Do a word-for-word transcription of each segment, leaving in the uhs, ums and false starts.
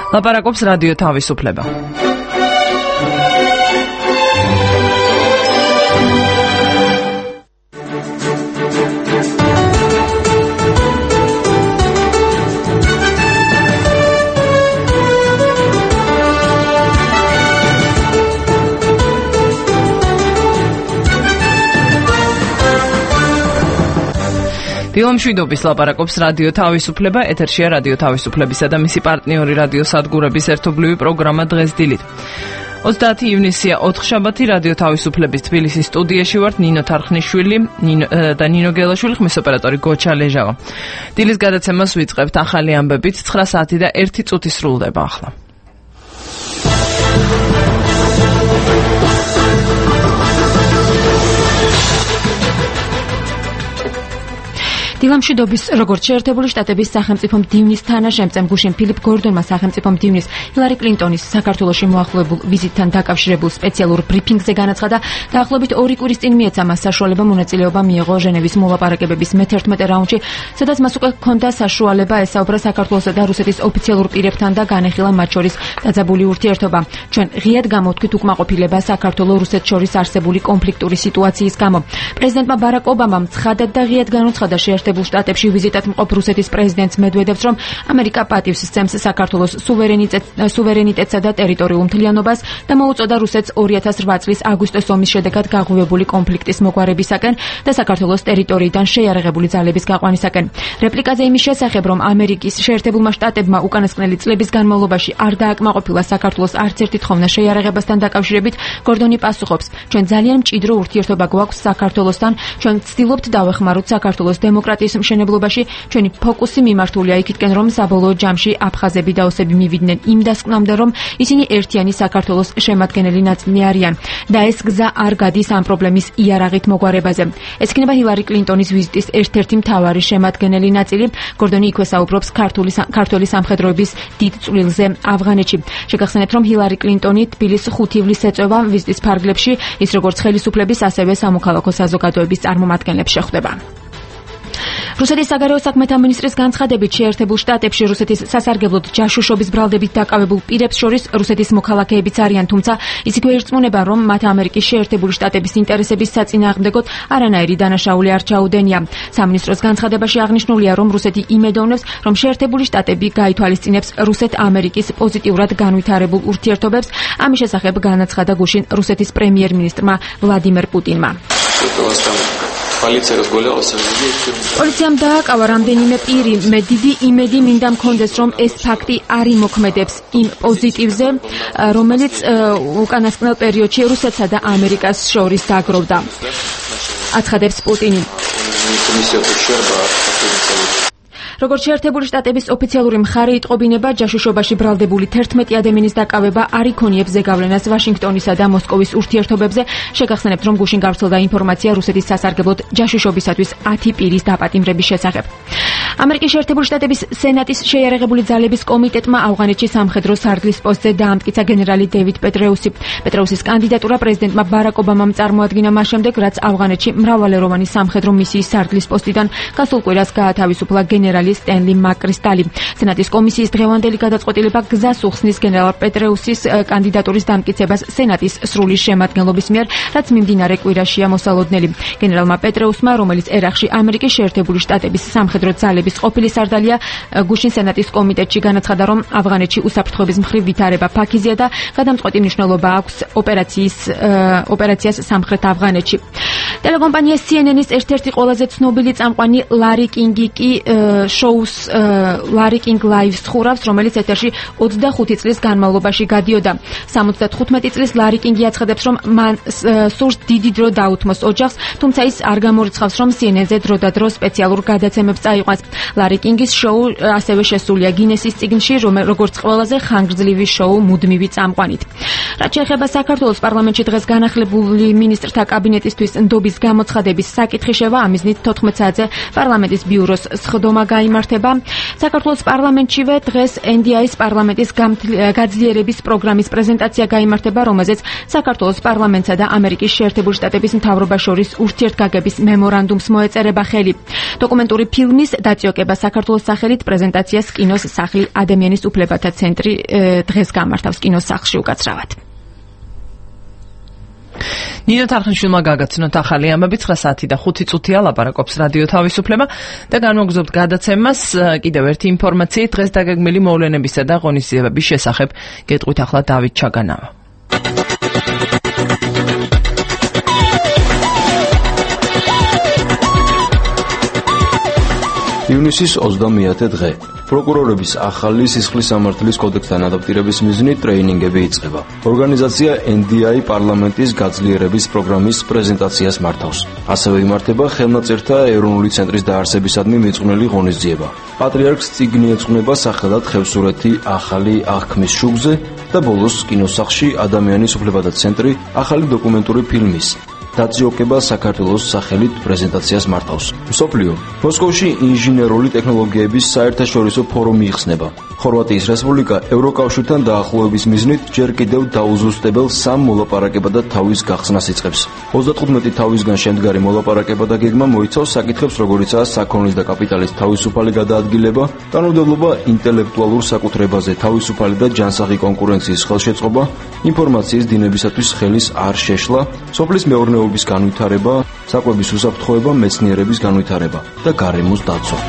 ლაპარაკობს რადიო თავისუფლება. დილამშვიდობის ლაპარაკობს რადიო თავისუფლება, ეთერშია რადიო თავისუფლებისა და მისი პარტნიორი რადიო სადგურების ერთობლივი პროგრამა დღეს დილით. ოცდაათი ივნისია ოთხშაბათი, რადიო თავისუფლების თბილისის სტუდიაში ვართ ნინო თარხნიშვილი და ნინო გელაშვილი, ხმის ოპერატორი გოჩა ლეჟავა. დილის გადაცემას ვიწყებთ ახალი ამბებით, ცხრა საათი და ერთი წუთი სრულდება ახლა. დილამშვიდობის როგორც შეერთებული შტატების სახელმწიფო მდივნის თანაშემწემ გუშინ ფილიპ გორდონმა სახელმწიფო მდივნის ჰილარი კლინტონის საქართველოში მოახლებულ ვიზიტთან დაკავშირებულ სპეციალურ ბრიფინგზე განაცხადა, დაახლოებით ორი კვირის წინ მიეცა მას საშუალება მონაწილეობა მიიღო ჟენევის მოლაპარაკებების მეთერთმეტე რაუნდში, სადაც მას უკვე ჰქონდა საშუალება ესაუბრა საქართველოსა და რუსეთის ოფიციალურ პირებთან და განეხილა მათ შორის დაძაბული ურთიერთობა. ჩვენ ღიად გამოვთქვით უკმაყოფილება საქართველოს-რუსეთს შორის არსებული კონფლიქტური სიტუაციის გამო. პრეზიდენტმა ბარაკ ობამამ ცხადად და ღიად განუცხადა შეერთებულ შტატებში ვიზიტად მყოფ რუსეთის პრეზიდენტს მედვედევს, რომ ამერიკა პატივს სცემს საქართველოს სუვერენიტეტსა და ტერიტორიულ მთლიანობას და მოუწოდა რუსეთს ორი ათას რვა წლის აგვისტოს ომის შედეგად გაღვივებული კონფლიქტის მოგვარებისაკენ და საქართველოს ტერიტორიიდან შეიარაღებული ძალების გაყვანისაკენ. რეპლიკაზე იმის შესახებ, რომ ამერიკის შეერთებულმა შტატებმა უკანასკნელი წლების განმავლობაში არ დააკმაყოფილა საქართველოს არც ერთი თხოვნა შეიარაღებასთან დაკავშირებით, გორდონი პასუხობს: ჩვენ ძალიან მჭიდრო ურთიერთობა გვაქვს საქართველოსთან, ჩვენ ვცდილობთ დავეხმაროთ საქართველოს დემოკრატიის მშენებლობაში, ჩვენი ფოკუსი მიმართულია იქითკენ, რომ საბოლოო ჯამში აფხაზები და ოსები მივიდნენ იმ დასკვნამდე, რომ ისინი ერთიანი საქართველოს შემადგენელი ნაწილი არიან და ეს გზა არ გადის ამ პრობლემის იარაღით მოგვარებაზე. ეს იქნება ჰილარი კლინტონის ვიზიტის ერთ-ერთი მთავარი შემადგენელი ნაწილი. გორდონი იქვე საუბრობს ქართული სამხედროების დიდ წვლილზე ავღანეთში. შეგახსენებთ, რომ ჰილარი კლინტონი თბილისის ხუთი ივლისს ეწევა ვიზიტის ფარგლებში, ის როგორც ხელისუფლების, ასევე სამოქალაქო საზოგადოების წარმომადგენლებს შეხვდება. რუსეთის საგარეო საქმეთა მინისტრის განცხადებით, შეერთებულ შტატებში რუსეთის სასარგებლოდ ჯაშუშობის ბრალდებით დაკავებულ პირებს შორის რუსეთის მოქალაქეებიც არიან, თუმცა ის იქვე ირწმუნება, რომ მათ ამერიკის შეერთებული შტატების ინტერესების საწინააღმდეგოდ არანაირი დანაშაული არ ჩაუდენია. სამინისტროს განცხადებაში აღნიშნულია, რომ რუსეთი იმედოვნებს, რომ შეერთებული შტატები გაითვალისწინებს რუსეთ-ამერიკის პოზიტიურად განვითარებულ ურთიერთობებს. ამის შესახებ განაცხადა გუშინ რუსეთის პრემიერ-მინისტრმა ვლადიმერ პუტინმა. პოლიციამ დააკავა რამდენიმე პირი. მე დიდი იმედი მინდა მქონდეს, რომ ეს ფაქტი არ იმოქმედებს იმ პოზიტივზე, რომელიც უკანასკნელ პერიოდში რუსეთსა და ამერიკას შორის დაგროვდა, აცხადებს პუტინი. როგორც შეერთებული შტატების ოფიციალური მხარე იტყობინება, ჯაშუშობაში ბრალდებული თერთმეტი ადამიანის დაკავება არ იქონიებს ზეგავლენას ვაშინგტონისა და მოსკოვის ურთიერთობებზე. შეგახსენებთ, რომ გუშინ გავრცელდა ინფორმაცია რუსეთის სასარგებლოდ ჯაშუშობისათვის ათი პირის დაპატიმრების შესახებ. ამერიკის შეერთებული შტატების სენატის შეიარაღებული ძალების კომიტეტმა ავღანეთში სამხედრო სარდლის პოსტზე დაამტკიცა გენერალი დევიდ პეტრეუსი. პეტრეუსის კანდიდატურა პრეზიდენტმა ბარაკ ობამამ წარმოადგინა მას შემდეგ, რაც ავღანეთში მრავალეროვანი სამხედრო მისიის სარდლის პოსტიდან გასულ კვირას გაათავისუფლა გენერალი სტენლი მაკრისტალი. სენატის კომისიის დღევანდელი გადაწყვეტილება გზას უხსნის გენერალ პეტრეუსის კანდიდატურის დამტკიცებას სენატის სრული შემადგენლობის მიერ, რაც მიმდინარე კვირაშია მოსალოდნელი. გენერალმა პეტრეუსმა, რომელიც ერაყში ამერიკის შეერთებული შტატების სამხედრო ძალების ყოფილი სარდალია, გუშინ სენატის კომიტეტში განაცხადა, რომ ავღანეთში უსაფრთხოების მხრივ ვითარება ფაქიზია და გადამწყვეტი მნიშვნელობა აქვს ოპერაციის ოპერაციას სამხრეთ ავღანეთში. ტელეკომპანია სი ენ ენის ერთ-ერთი ყველაზე ცნობილი წამყვანი ლარი კინგი კი შოუს ლარი კინგ ლაივს ხურავს, რომელიც ეთერში ოცდახუთი წლის განმავლობაში გადიოდა. სამოცდათხუთმეტი წლის ლარი კინგი აცხადებს, რომ მან სურს დიდი დრო დაუთმოს ოჯახს, თუმცა ის არ გამორიცხავს, რომ სი ენ ენ-ზე დროდადრო სპეციალურ გადაცემებს წაიყვანს. ლარი კინგის შოუ ასევე შესულია გინესის წიგნში, როგორც ყველაზე ხანგრძლივი შოუ მუდმივი წამყვანით. რაც შეეხება საქართველოს პარლამენტში დღეს განახლებული მინისტრთა კაბინეტისთვის ნდობის გამოცხადების საკითხი შევა, ამ მიზნით თოთხმეტ საათზე პარლამენტის ბიუროს სხდომა გაიმართება. საქართველოს პარლამენტშივე დღეს ენ დი აის პარლამენტის გაძლიერების პროგრამის პრეზენტაცია გაიმართება, რომელზეც საქართველოს პარლამენტსა და ამერიკის შეერთებული შტატების მთავრობას შორის ურთიერთგაგების მემორანდუმს მოეწერება ხელი. დოკუმენტური ფილმის დაწიო დაძიოკება საქართველოს სახელით პრეზენტაციას კინოს სახლი ადამიანის უფლებათა ცენტრი დღეს გამართავს კინოს სახლში უკაცრავად. ნინო თარხნიშვილმა გაგაცნოთ ახალი ამბები ცხრა საათი და ხუთი წუთია ლაპარაკობს რადიო თავისუფლება და განვაგრძობთ გადაცემას კიდევ ერთი ინფორმაციით დღეს დაგეგმილი მოვლენებისა და ღონისძიებების შესახებ გეტყვით ახლა დავით ჩაგანავა. ივნისის ოცდამეათე დღე. პროკურორების ახალი სისხლის სამართლის კოდექსთან ადაპტირების მიზნით ტრეინინგები იწყება. ორგანიზაცია ენ დი აი პარლამენტის გაძლიერების პროგრამის პრეზენტაციას მართავს. ასევე იმართება ხელნაწერთა ეროვნული ცენტრის დაარსებისადმი მიძღვნილი ღონისძიება. პატრიარქს წიგნი ეძღვნება სახელად ხევსურეთი ახალი აღქმის შუქზე და ბოლოს კინოსახლში ადამიანის უფლებათა ცენტრი ახალი დოკუმენტური ფილმის დაძიოკება საქართველოს სახელით პრეზენტაციას მართავს. მსოფლიო მოსკოვში ინჟინერული ტექნოლოგიების საერთაშორისო ფორუმი იხსნება. ხორვატიის რესპუბლიკა ევროკავშირთან დაახლოების მიზნით ჯერ კიდევ დაუზუსტებელ სამ მოლაპარაკებად და თავის გახსნას იწყებს. ოცდათხუთმეტი თავისგან შემდგარი მოლაპარაკება და გეგმა მოიცავს საკითხებს, როგორიცაა საქონლის და კაპიტალის თავისუფალი გადაადგილება, კანონმდებლობა ინტელექტუალურ საკუთრებაზე თავისუფალი და ჯანსაღი კონკურენციის ხელშეწყობა, ინფორმაციის დინებისათვის ხელის არ შეშლა, სოფლის მეურნეობის განვითარება, საკვების უსაფრთხოება, მეცნიერების განვითარება და გარემოს დაცვა.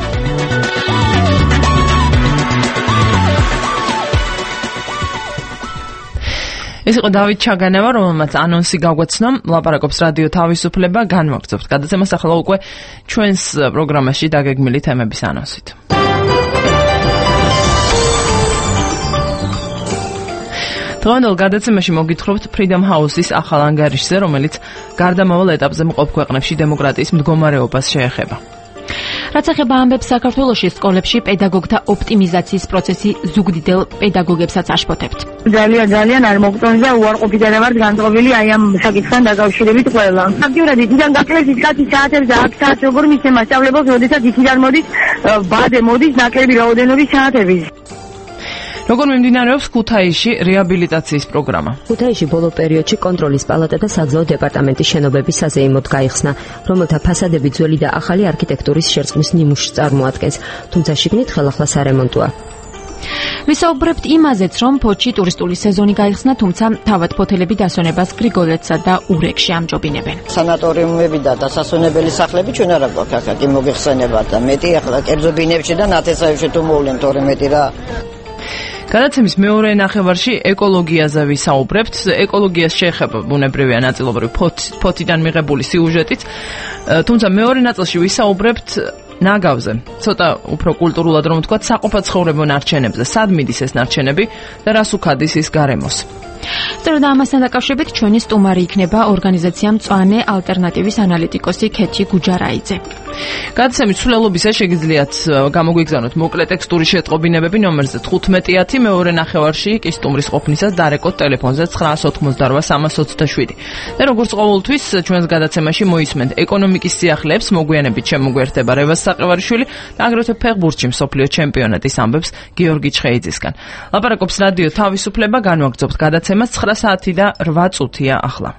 ეს იყო დავით ჩაგანავა, რომელმაც ანონსი გაგვაცნო, ლაპარაკობს რადიო თავისუფლება, განვაგრძობთ გადაცემას ახლა უკვე ჩვენს პროგრამაში დაგეგმილი თემების ანონსით. დღევანდელ გადაცემაში მოგითხრობთ Freedom House-ის ახალ ანგარიშზე, რომელიც გარდამავალ ეტაპზე მყოფ ქვეყნებში დემოკრატიის მდგომარეობას შეეხება. რაც ეხება ამბებს საქართველოში სკოლებში პედაგოგთა ოპტიმიზაციის პროცესი ზუგდიდელ პედაგოგებსაც აშფოთებთ. ძალიან ძალიან არ მოგწონს და უარყოფითად ვართ განწყობილი აი ამ საკითხთან დაკავშირებით ყველა. აქტიურად იქიდან გაკლებს ის კაცი საათებს და აქ საათს როგორ მისცემ მასწავლებლებს, როდესაც იქიდან მოდის ბადე მოდის ნაკლები რაოდენობის საათების. როგორ მიმდინარეობს ქუთაისში რეაბილიტაციის პროგრამა? ქუთაისში ბოლო პერიოდში კონტროლის პალატა და საგზაო დეპარტამენტის შენობების საზეიმოდ გაიხსნა, რომელთა ფასადები ძველი და ახალი არქიტექტურის შერწყმის ნიმუშს წარმოადგენს, თუმცა შიგნით ხელახლა სარემონტოა. ვისაუბრებთ იმაზეც, რომ ფოთში ტურისტული სეზონი გაიხსნა, თუმცა თავად ფოთელები დასვენებას გრიგოლეთსა და ურეკში ამჯობინებენ. სანატორიუმები და დასასვენებელი სახლები ჩვენ არა გვაქვს აქ მოგიხსენება და მეტი ახლა კერძო ბინებში და ნათესავებში თუ მოვლენ თორე მეტი რა. გადაცემის მეორე ნახევარში ეკოლოგიაზე ვისაუბრებთ. ეკოლოგიას შეეხება ბუნებრივია ნაწილობრივ ფოთიდან მიღებული სიუჟეტიც, თუმცა მეორე ნაწილში ვისაუბრებთ ნაგავზე. ცოტა უფრო კულტურულად რომ ვთქვათ, საყოფაცხოვრებო ნარჩენებზე, სად მიდის ეს ნარჩენები და რას უქადის ის გარემოს. სწორედ ამასთან დაკავშირებით ჩვენი სტუმარი იქნება ორგანიზაცია მწვანე ალტერნატივის ანალიტიკოსი ქეთი გუჯარაიძე. გადაცემის ცვლილობისა შეგიძლიათ გამოგვიგზავნოთ მოკლე ტექსტური შეტყობინებები ნომერზე თხუთმეტი ათი, მეორე ნახევარში კი სტუმრის ყოფნისას დარეკოთ ტელეფონზე ცხრაას ოცდაოთხმოცდაოთხ სამას ოცდაშვიდი. და როგორც ყოველთვის ჩვენს გადაცემაში მოისმენთ ეკონომიკის სიახლეებს, მოგვიანებით შემოგვერთება რევაზ საყევარიშვილი და აგრეთვე ფეხბურთში მსოფლიო ჩემპიონატის ამბებს გიორგი ჩხეიძისგან. ლაპარაკობს რადიო თავისუფლება, განვაგრძობთ გადაცემას ცხრა საათი და რვა წუთია ახლა.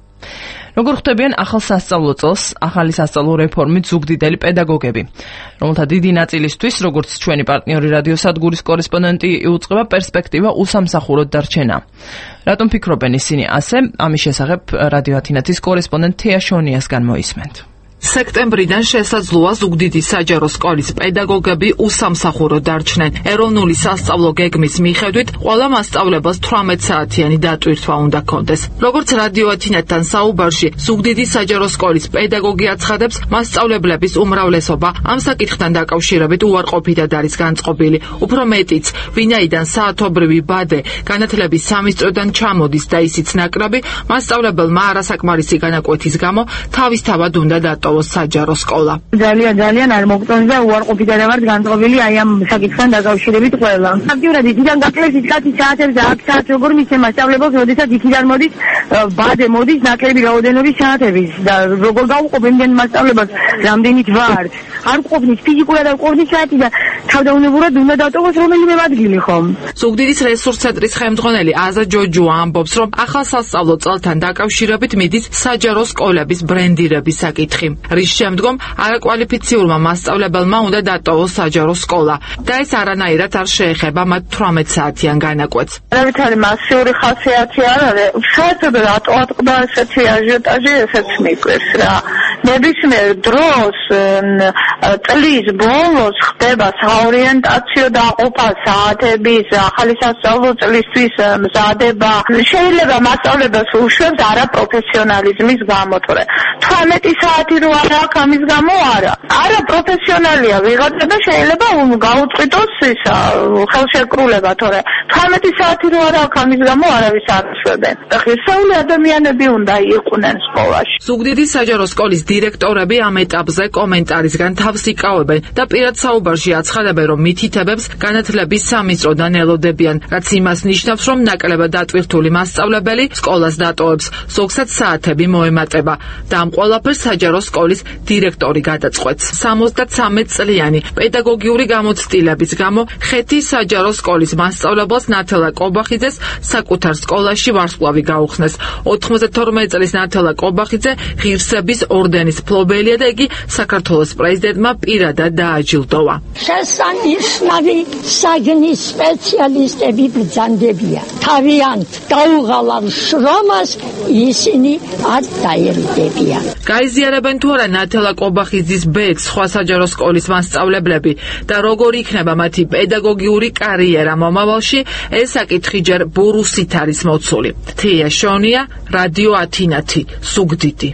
როგორ ხვდებიან ახალ სასწავლო წელს ახალი სასწავლო რეფორმით ზუგდიდელი პედაგოგები, რომელთა დიდი ნაწილისთვის, როგორც ჩვენი პარტნიორი რადიოსადგურის კორესპონდენტი იუწყება, პერსპექტივა უსამსახუროდ დარჩენა. რატომ ფიქრობენ ისინი ასე? ამის შესახებ რადიო ათინათის კორესპონდენტ თეა შონიასგან მოისმენთ. სექტემბრიდან შესაძლოა ზუგდიდის საჯარო სკოლის პედაგოგები უსამსახუროდ დარჩნენ. ეროვნული სასწავლო გეგმის მიხედვით, ყველა მასწავლებლას თვრამეტ საათიანი დატვირთვა უნდა ჰქონდეს. როგორც რადიო ათინათთან საუბარში, ზუგდიდის საჯარო სკოლის პედაგოგი აცხადებს, მასწავლებლების უმრავლესობა ამ საკითხთან დაკავშირებით უარყოფითად არის განწყობილი. უფრო მეტიც, ვინაიდან საათობრივი ბადე განათლების სამი წრიდან ჩამოდის და ისიც ნაკრები, მასწავლებელმა არასაკმარისი განაკვეთის გამო თავისთავად უნდა დატოვოს საჯარო სკოლა. ძალიან ძალიან არ მოგწონს და უარყოფითად ვართ განწყობილი აი ამ საკითხთან დაკავშირებით ყველა. აქტიურად იქიდან გაკლებს ის კაცი საათებს და აქ საათს როგორ მისცემ მასწავლებლებს, როდესაც იქიდან მოდის ბადე მოდის ნაკლები რაოდენობის საათების და როგორ გავუყოფ იმდენ მასწავლებლებს, რამდენიც ვართ. არ ყოფნის ფიზიკურად არ ყოფნის საათი და თავდაუნებურად უნდა დატოვოს რომელიმე ადგილი ხომ. ზუგდიდის რესურს ცენტრის ხელმძღვანელი აზა ჯოჯოა ამბობს, რომ ახალ სასწავლო წელთან დაკავშირებით მიდის საჯარო სკოლების ბრენდირების საკითხი, რის შემდგომ არაკვალიფიციურმა მასწავლებელმა უნდა დატოვოს საჯარო სკოლა და ეს არანაირად არ შეეხება მათ თვრამეტ საათიან განაკვეთს. არავითარი მასიური ხასიათი არ არის. საერთოდ რატო ატყდა ესეთი აჟიოტაჟი, ესეც მიკვირს რა. ნებისმიერ დროს წლის ბოლოს ხდება საორიენტაციო დაყოფა საათების, ახალი სასწავლო წლისთვის მზადება. შეიძლება მასწავლებელს უშვებს არაპროფესიონალიზმის გამო, თორე თვრამეტი საათი რო არა აქვს ამის გამო არა. არაპროფესიონალია ვიღაცა და შეიძლება გაუწყვიტოს ისა ხელშეკრულება, თორე თვრამეტი საათი რო არა აქვს ამის გამო არავის არ უშვებენ. ღირსეული ადამიანები უნდა იყვნენ სკოლაში. ზუგდიდის საჯარო სკოლის დირექტორები ამ ეტაპზე კომენტარისგან თავს იკავებენ და პირად საუბარში აცხადებენ, რომ მითითებებს განათლების სამინისტროდან ელოდებიან, რაც იმას ნიშნავს, რომ ნაკლებად დატვირთული მასწავლებელი სკოლას დატოვებს, ზოგსაც საათები მოემატება და ამ ყველაფერს საჯარო სკოლის დირექტორი გადაწყვეტს. სამოცდათრამეტ წლიანი პედაგოგიური გამოცდილების გამო ხეთის საჯარო სკოლის მასწავლებელს ნათელა კობახიძეს საკუთარ სკოლაში ვარსკვლავი გაუხსნეს. ოთხმოცდათორმეტ წლის ნათელა კობახიძე ღირსების ორდენის მფლობელია და იგი საქართველოს პრეზიდენტმა პირადად დააჯილდოვა. შესანიშნავი საგნის სპეციალისტები ბრძანდებიან. თავიანთ გაუღალავ შრომას ისინი არ დაერიდებიან. გაიზიარებენ თუ არა ნათელა კობახიძის ბედს სხვა საჯარო სკოლის მასწავლებლები და როგორ იქნება მათი პედაგოგიური კარიერა მომავალში, ეს საკითხი ჯერ ბურუსით არის მოცული. თეა შონია, რადიო ათინათი, ზუგდიდი.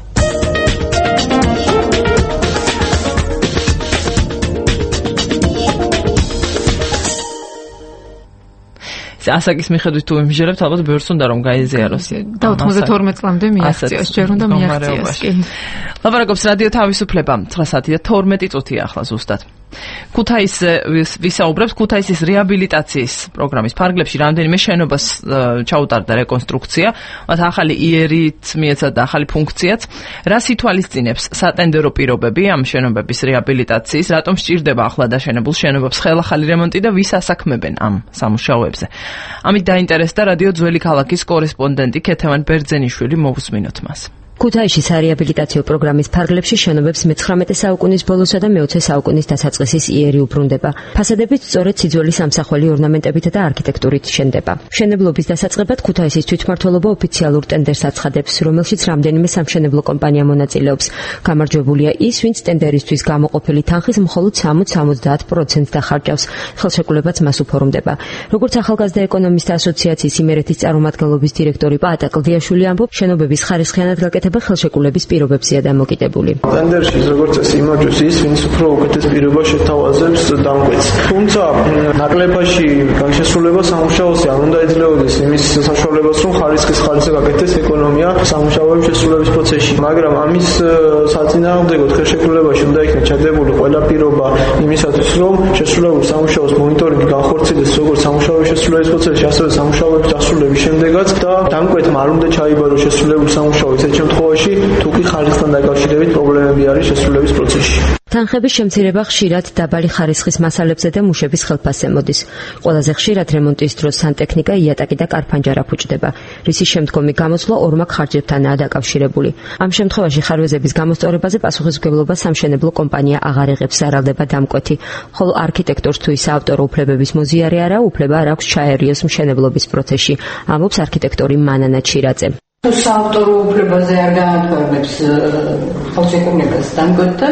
ასაკის მიხედვით თუ იმჟერებთ, ალბათ ბევრს უნდა რომ გაიზიაროს. და ოთხმოცდათორმეტ წლამდე მიაღწიოს, ჯერ უნდა მიაღწიოს კი. ლაპარაკობს რადიო თავისუფლება, ცხრა საათი და თორმეტი წუთია ახლა ზუსტად. ქუთაის ვისაუბრებს ქუთაისის რეაბილიტაციის პროგრამის ფარგლებში რამდენიმე შენობას ჩაუტარდა რეკონსტრუქცია, მათ ახალი იერით მიეცადა ახალი ფუნქციაც. რას ითვალისწინებს სატენდერო პირობები ამ შენობების რეაბილიტაციის, რატომ სჭირდება ახლა დაშენებულ შენობებს ხელახალი რემონტი და ვის ასაქმებენ ამ სამუშაოებზე? ამით დაინტერესდა რადიო ძველი ქალაქის კორესპონდენტი ქეთევან ბერძენიშვილი, მოვუსმინოთ მას. ქუთაისის რეაბილიტაციო პროგრამის ფარგლებში შენობებს მეცხრამეტე საუკუნის ბოლოსა და მეოცე საუკუნის დასაწყისის იერი უბრუნდება. ფასადებიც სწორედ სიძველის ამსახველი ორნამენტებით და არქიტექტურით შენდება. მშენებლობის დასაწყებად ქუთაისის თვითმმართველობა ოფიციალურ ტენდერს აცხადებს, რომელშიც რამდენიმე სამშენებლო კომპანია მონაწილეობს. გამარჯვებულია ის, ვინც ტენდერისთვის გამოყოფილი თანხის მხოლოდ სამოცდა-ოცდაათ პროცენტს დახარჯავს. ხელშეკრულებაც მას უფორმდება. როგორც ახალგაზრდა ეკონომისტთა ასოციაციის იმერეთის წარმომადგენლობის დირექტორი პაატა კლდიაშვილი ამბობს, შენობების ხარისხიანად გაკეთება ხელშეკრულების პირობებზეა დამოკიდებული. ტენდერში როგორც ეს იმოჭრებს ის, ვინც უფრო უკეთეს პირობას შეთავაზებს დამკვეთს. თუმცა ნაკლებაში განშესრულება სამუშაოზე არ უნდა ეძლეოდეს იმის საშუალებას, რომ ხარისხის ხარისხზე გაკეთდეს ეკონომია სამუშაოების შესრულების პროცესში. მაგრამ ამის საწინააღმდეგოდ ხელშეკრულებაში უნდა იქნეს ჩადებული ყველა პირობა იმისათვის, რომ შესრულებულ სამუშაოს მონიტორინგი განხორციელდეს როგორც სამუშაოების შესრულების პროცესში, ასევე სამუშაოების დასრულების შემდეგაც და დამკვეთმა არ უნდა ჩაიბაროს შესრულებულ სამუშაოებს ეს შემთხვევაში თუ კი ხარისხთან დაკავშირებით პრობლემები არის შესრულების პროცესში. თანხების შემცირება ხშირად დაბალი ხარისხის მასალებზე და მუშების ხელფასზე მოდის. ყველაზე ხშირად რემონტის დროს სანტექნიკა, იატაკი და კარფანჯარა ფუჭდება, რისის შემდგომი გამოსვლა ორმაგ ხარჯებთანაა დაკავშირებული. ამ შემთხვევაში ხარვეზების გამოსწორებაზე პასუხისმგებლობა სამშენებლო კომპანია აღარ იღებს, ზარალდება დამკვეთი, ხოლო არქიტექტორს თუ ის ავტორო უფლებების მოზიარე არა, უფლება არ აქვს ჩაერიოს მშენებლობის პროცესში, ამბობს არქიტექტორი მანანა ჩირაძე. თუ საავტორო უფლებაზე არ განათქვამებს ხელშეკრულებას დამკვეთთან,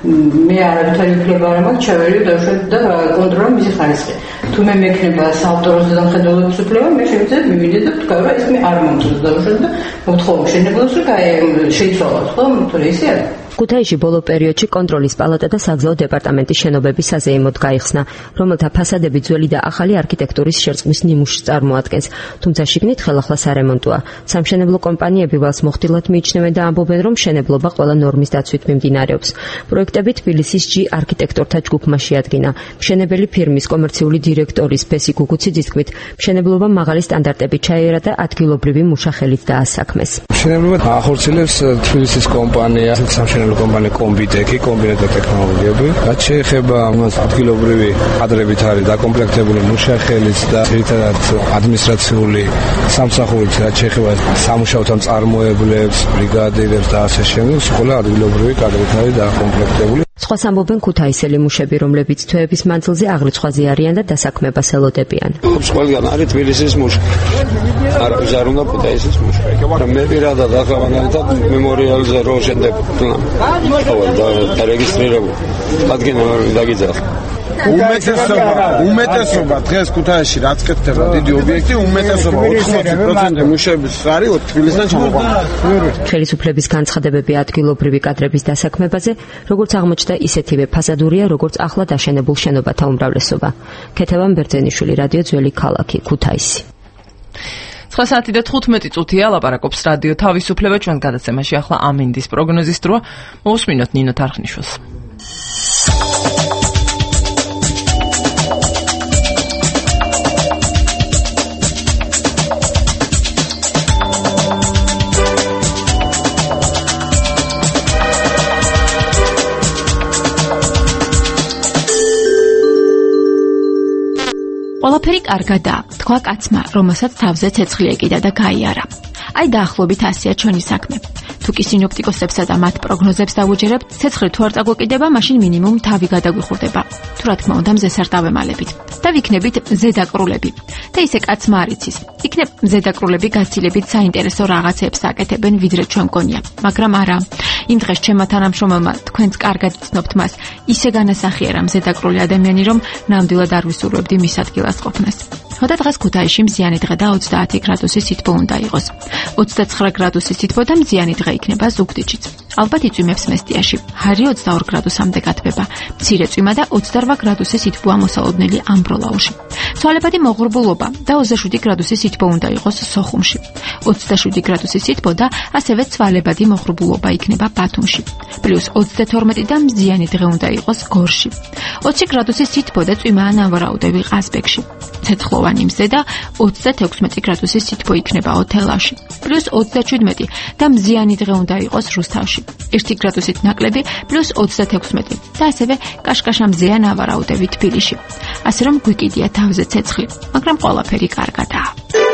მე არავითარი უფლება არ მაქვს ჩავერიო დავუშვათ და კონტროლო მისი ხარისხი. თუ მე მექნება საავტოროზე დამხედველობის უფლება, მე შევძლებთ მივიდე და ვთქვა, რომ ეს მე არ მომწონს დავუშვათ და მოთხოვ შენებლებს, რომ შეიცვალოს, ხო? თორე ისე არა. ქუთაისში ბოლო პერიოდში კონტროლის პალატა და საგზაო დეპარტამენტის შენობები საზეიმოდ გაიხსნა, რომელთა ფასადები ძველი და ახალი არქიტექტურის შერწყმის ნიმუშს წარმოადგენს, თუმცა შიგნით ხელახლა სარემონტოა. სამშენებლო კომპანიები ვალს მოხდილად მიიჩნევენ და ამბობენ, რომ მშენებლობა ყველა ნორმის დაცვით მიმდინარეობს. პროექტები თბილისის ჯი არქიტექტორთა ჯგუფმა შეადგინა. მშენებელი ფირმის კომერციული დირექტორის ბესი გუგუციძის თქმით, მშენებლობა მაღალი სტანდარტებით ჩაიერა და ადგილობრივი მუშახელით დაასაქმეს. მშენებლობა ახორციელებს თბილისის კომპანია სამშენებლო გერმანული კომპანია კომბიტეკი, კომბინატთა ტექნოლოგიები. რაც შეეხება ამას ადგილობრივი კადრებით არის დაკომპლექტებული მუშახელიც და ერთადად ადმინისტრაციული სამსახურით, რაც შეეხება სამუშაოთან წარმოებლებს, ბრიგადირებს და ასე შემდეგ, ყველა ადგილობრივი კადრებით არის დაკომპლექტებული. სხვას ამბობენ ქუთაისელი მუშები, რომლებიც თვეების მანძილზე აღრიცხვაზე არიან და დასაქმებას ელოდებიან. ყველგან არის თბილისის მუშკი. არავის არ უნდა ქუთაისის მუშკი. მე პირადად ახალგაზრდა მემორიალზე რო შენდებ პლან. და რეგისტრირებული. ადგილი დაგიძახ. უმეტესობა, უმეტესობა დღეს ქუთაისში რაც კეთდება დიდი ობიექტი, უმეტესობა ოთხმოცი პროცენტი მუშების არის თბილისიდან ჩამოყვანილი. ხელისუფლების განცხადებები ადგილობრივი კადრების დასაქმებაზე, როგორც აღმოჩნდა, ისეთივე ფასადურია, როგორც ახლა დაშენებულ შენობათა უმრავლესობა. ქეთევან ბერძენიშვილი, რადიო ძველი ქალაქი, ქუთაისი. ცხრა საათი და თხუთმეტი წუთია, ლაპარაკობს რადიო თავისუფლება ჩვენ გადაცემაში. ახლა ამინდის პროგნოზის დროა. მოусმინოთ ნინო თარხნიშვილს. ყველაფერი კარგადაა, თქვა კაცმა, რომელსაც თავზე ცეცხლი ეკიდა და გაიარა. აი დაახლოებით ასეა ჩვენი საქმე. თუ კი სინოპტიკოსებსა და მათ პროგნოზებს დავუჯერებთ, ცეცხლი თუ არ წაგვეკიდება, მაშინ მინიმუმ თავი გადაგვიხურდება. თუ რა თქმა უნდა, მზეს არ დავემალებით და ვიქნებით მზედაკრულები. და ისე კაცმა არ იცის. იქნებ მზედაკრულები გაცილებით საინტერესო რაღაცებს აკეთებენ, ვიდრე ჩვენ გონია, მაგრამ არა. იმ დღეს ჩემმა თანამშრომელმა, თქვენც კარგად იცნობთ მას, ისე განასახიერა მზედაკრული ადამიანი, რომ ნამდვილად არ ვისურვებდი მის ადგილას ყოფნას. ხოდა დღეს ქუთაისში მზიანი დღე და ოცდაათი გრადუსი სითბო უნდა იყოს. ოცდაცხრა გრადუსი სითბო და მზიანი დღე იქნება ზუგდიდშიც. ალბათ იწვიმებს მესტიაში. ჰარი ოცდაორ გრადუსამდე გათბება. მცირე წვიმა და ოცდარვა გრადუსი სითბოა მოსალოდნელი ამბროლაუში. ცვალებადი მოღრუბლობა და ოცდაშვიდი გრადუსი სითბო უნდა იყოს სოხუმში. ოცდაშვიდი გრადუსი სითბო და ასევე ცვალებადი მოღრუბლობა იქნება ბათუმში. პლუს ოცდათორმეტი და მზიანი დღე უნდა იყოს გორში. ოცი გრადუსი სითბო და წვიმაა ნავარაუდევი ყაზბეგში. ცეცხლოვანი მზე და ოცდათექვსმეტი გრადუსი სითბო იქნება ოთელავში. პლუს ოცდაჩვიდმეტი და მზიანი დღე უნდა იყოს რუსთავში. ერთი გრადუსით ნაკლები პლუს ოცდათექვსმეტი და ასევე კაშკაშა მზეა ნავარაუდევი თბილისში. ასე რომ გვიკიდია თავზე ცეცხლი, მაგრამ ყველაფერი კარგადაა.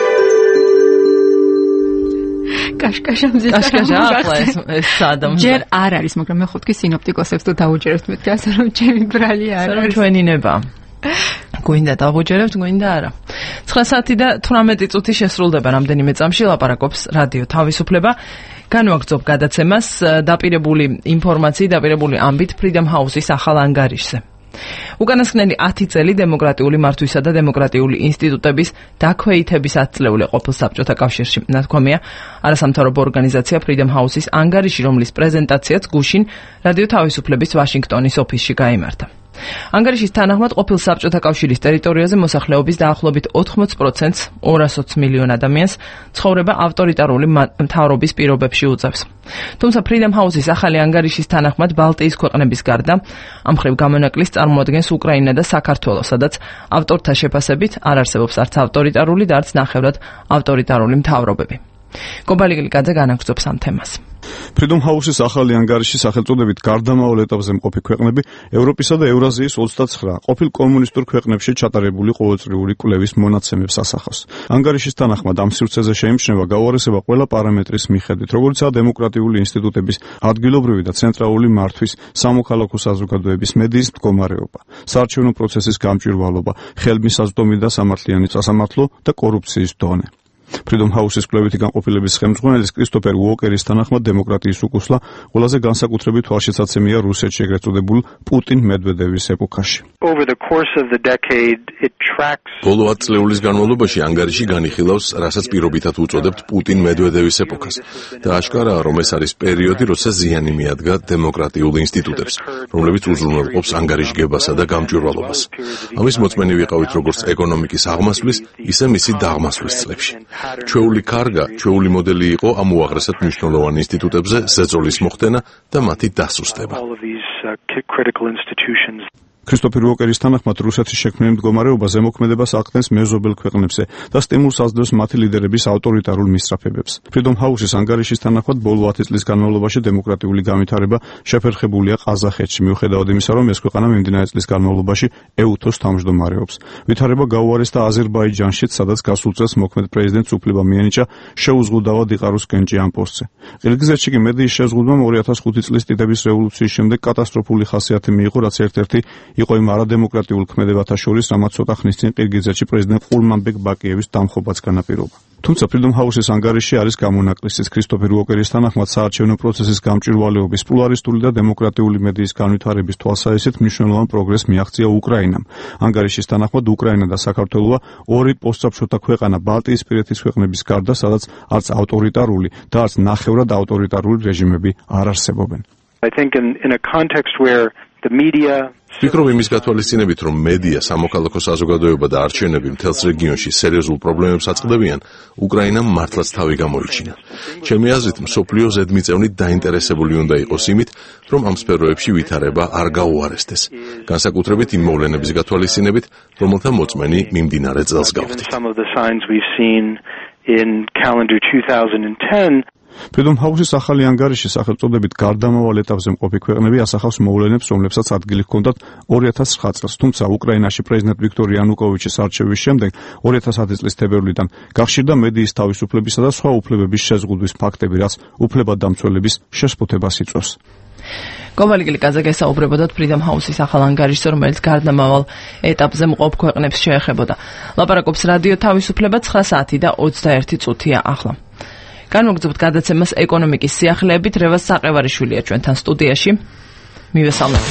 კაშკაშა მზე კაშკაშა ახლა ეს ეს სადამ ჯერ არ არის, მაგრამ მე ხუთი სინოპტიკოსებს თუ დავუჯერებთ მეთქი, ასე რომ ჩემი ბრალი არ არის. ჩვენი ნება. გვინდა დავუჯერებთ, გვინდა არა. ცხრა საათი და თვრამეტი წუთი შესრულდება რამდენიმე წამში, ლაპარაკობს რადიო თავისუფლება. განვაგრძობ გადაცემას დაპირებული ინფორმაციით, დაპირებული ამბით Freedom House-ის ახალ ანგარიშზე. უკანასკნელი ათი წელი დემოკრატიული მართვისა და დემოკრატიული ინსტიტუტების დაქვეითების ათწლეული ყოფილ საბჭოთა კავშირში. ნათქვამია არასამთავრობო ორგანიზაცია Freedom House-ის ანგარიში, რომლის პრეზენტაციაც გუშინ რადიო თავისუფლების ვაშინგტონის ოფისში გაიმართა. ანგარიშის თანახმად ყოფილ საბჭოთა კავშირის ტერიტორიაზე მოსახლეობის დაახლოებით ოთხმოც პროცენტს, ორას ოცი მილიონ ადამიანს ცხოვრება ავტორიტარული მთავრობის პირობებში უწევს. თუმცა Freedom House-ის ახალი ანგარიშის თანახმად ბალტიის ქვეყნების გარდა ამ მხრივ გამონაკლისს წარმოადგენს უკრაინა და საქართველო, სადაც ავტორთა შეფასებით არ არსებობს არც ავტორიტარული და არც ნახევრად ავტორიტარული მთავრობები. კობალი გლიკაძე განაგრძობს ამ თემას. Freedom House-ის ახალი ანგარიშის სახელწოდებით გარდამავალ ეტაპზე მყოფი ქვეყნები ევროპისა და ევრაზიის ოცდაცხრა ყოფილ კომუნისტურ ქვეყნებში ჩატარებული ყოველწლიური კვლევის მონაცემებს ასახავს. ანგარიშის თანახმად ამ სივრცეზე შეიმჩნევა გაუარესება ყველა პარამეტრის მიხედვით, როგორიცაა დემოკრატიული ინსტიტუტების, ადგილობრივი და ცენტრალური მართვის, სამოქალაქო საზოგადოების, მედიის მდგომარეობა, საარჩევნო პროცესის გამჭვირვალობა, ხელმისაწვდომი და სამართლიანი სასამართლო და კორუფციის დონე. Freedom House-ის კვლევითი განყოფილების ხელმძღვანელის კრისტოფერ უოკერის თანახმად დემოკრატიის უკუსლა ყველაზე განსაკუთრებით თვალშეცაცემია რუსეთში ეგრეთ წოდებულ პუტინ-მედვედევის ეპოქაში. ბოლო ათ წლეულის განმავლობაში ანგარიში განიხილავს, რასაც პირობითად უწოდებთ პუტინ-მედვედევის ეპოქას და აშკარაა, რომ ეს არის პერიოდი, როცა ზიანი მიადგა დემოკრატიულ ინსტიტუტებს, რომლებიც უზრუნველყოფს ანგარიშგებასა და გამჭვირვალობას. ამის მოწმენი ვიყავით როგორც ეკონომიკის აღმასვლის, ისე მისი დაღმასვლის წლებში. ჩვეული კარგა, ჩვეული მოდელი იყო ამ უაღრესად მნიშვნელოვან ინსტიტუტებზე ზეწოლის მოხდენა და მათი დასუსტება. ქრისტოფერ უოკერის თანახმად რუსეთის შექმნილი მდგომარეობა ზემოქმედებას ახდენს მეზობელ ქვეყნებზე და სტიმულს აძლევს მათი ლიდერების ავტორიტარულ მისწრაფებებს. Freedom House-ის ანგარიშის თანახმად ბოლო ათი წლის განმავლობაში დემოკრატიული განვითარება შეფერხებულია ყაზახეთში, მიუხედავად იმისა, რომ ეს ქვეყანა მიმდინარე წლის განმავლობაში ე უთოს თავმჯდომარეობს. ვითარება გაუარეს და აზერბაიჯანშიც, სადაც გასულ წელს მოქმედ პრეზიდენტს უფლება მიენიჭა შეუზღუდავად იყაროს კენჭი ამ პოსტზე. ყირგიზეთში კი მედიის შეზღუდვამ ორი ათას ხუთი წლის ტიტების რევოლუციის შემდეგ კატასტროფული ხასიათი მიიღო, რაც ერთ-ერთი იყო იმ არადემოკრატიულ ქმედებათა შორის, რამაც ცოტა ხნის წინ ყირგიზეთში პრეზიდენტ ყურმანბეკ ბაკიევის დამხობაც განაპირობა. თუმცა Freedom House-ის ანგარიში არის გამონაკლისიც. ქრისტოფერ უოკერის თანახმად საარჩევნო პროცესის გამჭვირვალეობის, პლურალისტური და დემოკრატიული მედიის განვითარების თვალსაზრისით მნიშვნელოვან პროგრესს მიაღწია უკრაინამ. ანგარიშის თანახმად უკრაინა და საქართველოა ორი პოსტსაბჭოთა ქვეყანა ბალტიისპირეთის ქვეყნების გარდა, სადაც არც ავტორიტარული და არც ნახევრად ავტორიტარული რეჟიმები არ არსებობენ. I think in in a context where the media ვფიქრობ იმის გათვალისწინებით, რომ მედია, სამოქალაქო საზოგადოება და არჩევნები მთელს რეგიონში სერიოზულ პრობლემებს აწყდებიან, უკრაინამ მართლაც თავი გამოიჩინა. ჩემი აზრით, მსოფლიო ზედმიწევნით დაინტერესებული უნდა იყოს იმით, რომ ამ სფეროებში ვითარება არ გაუარესდეს. განსაკუთრებით იმ მოვლენების გათვალისწინებით, რომელთა მოწმენი მიმდინარე წელს გავხდით. Freedom House-ის ახალი ანგარიში სახელწოდებით გარდამავალ ეტაპზე მყოფი ქვეყნები ასახავს მოვლენებს, რომლებსაც ადგილი ჰქონდათ ორი ათას ცხრა წელს. თუმცა უკრაინაში პრეზიდენტ ვიქტორ იანუკოვიჩის არჩევის შემდეგ ორი ათას ათი წლის თებერვლიდან გახშირდა მედიის თავისუფლებისა და სხვა უფლებების შეზღუდვის ფაქტები, რაც უფლებადამცველების შესფუთებას იწვევს. კოვალიკილი კაზაკი საუბრებოდა Freedom House-ის ახალ ანგარიშზე, რომელიც გარდამავალ ეტაპზე მყოფ ქვეყნებს შეეხებოდა. ლაპარაკობს რადიო თავისუფლება ცხრა საათი და ოცდაერთი წუთია ახლა. განმოგრძობთ გადაცემას ეკონომიკის სიახლეებით. რევაზ საყევარიშვილია ჩვენთან სტუდიაში. მივესალმებით.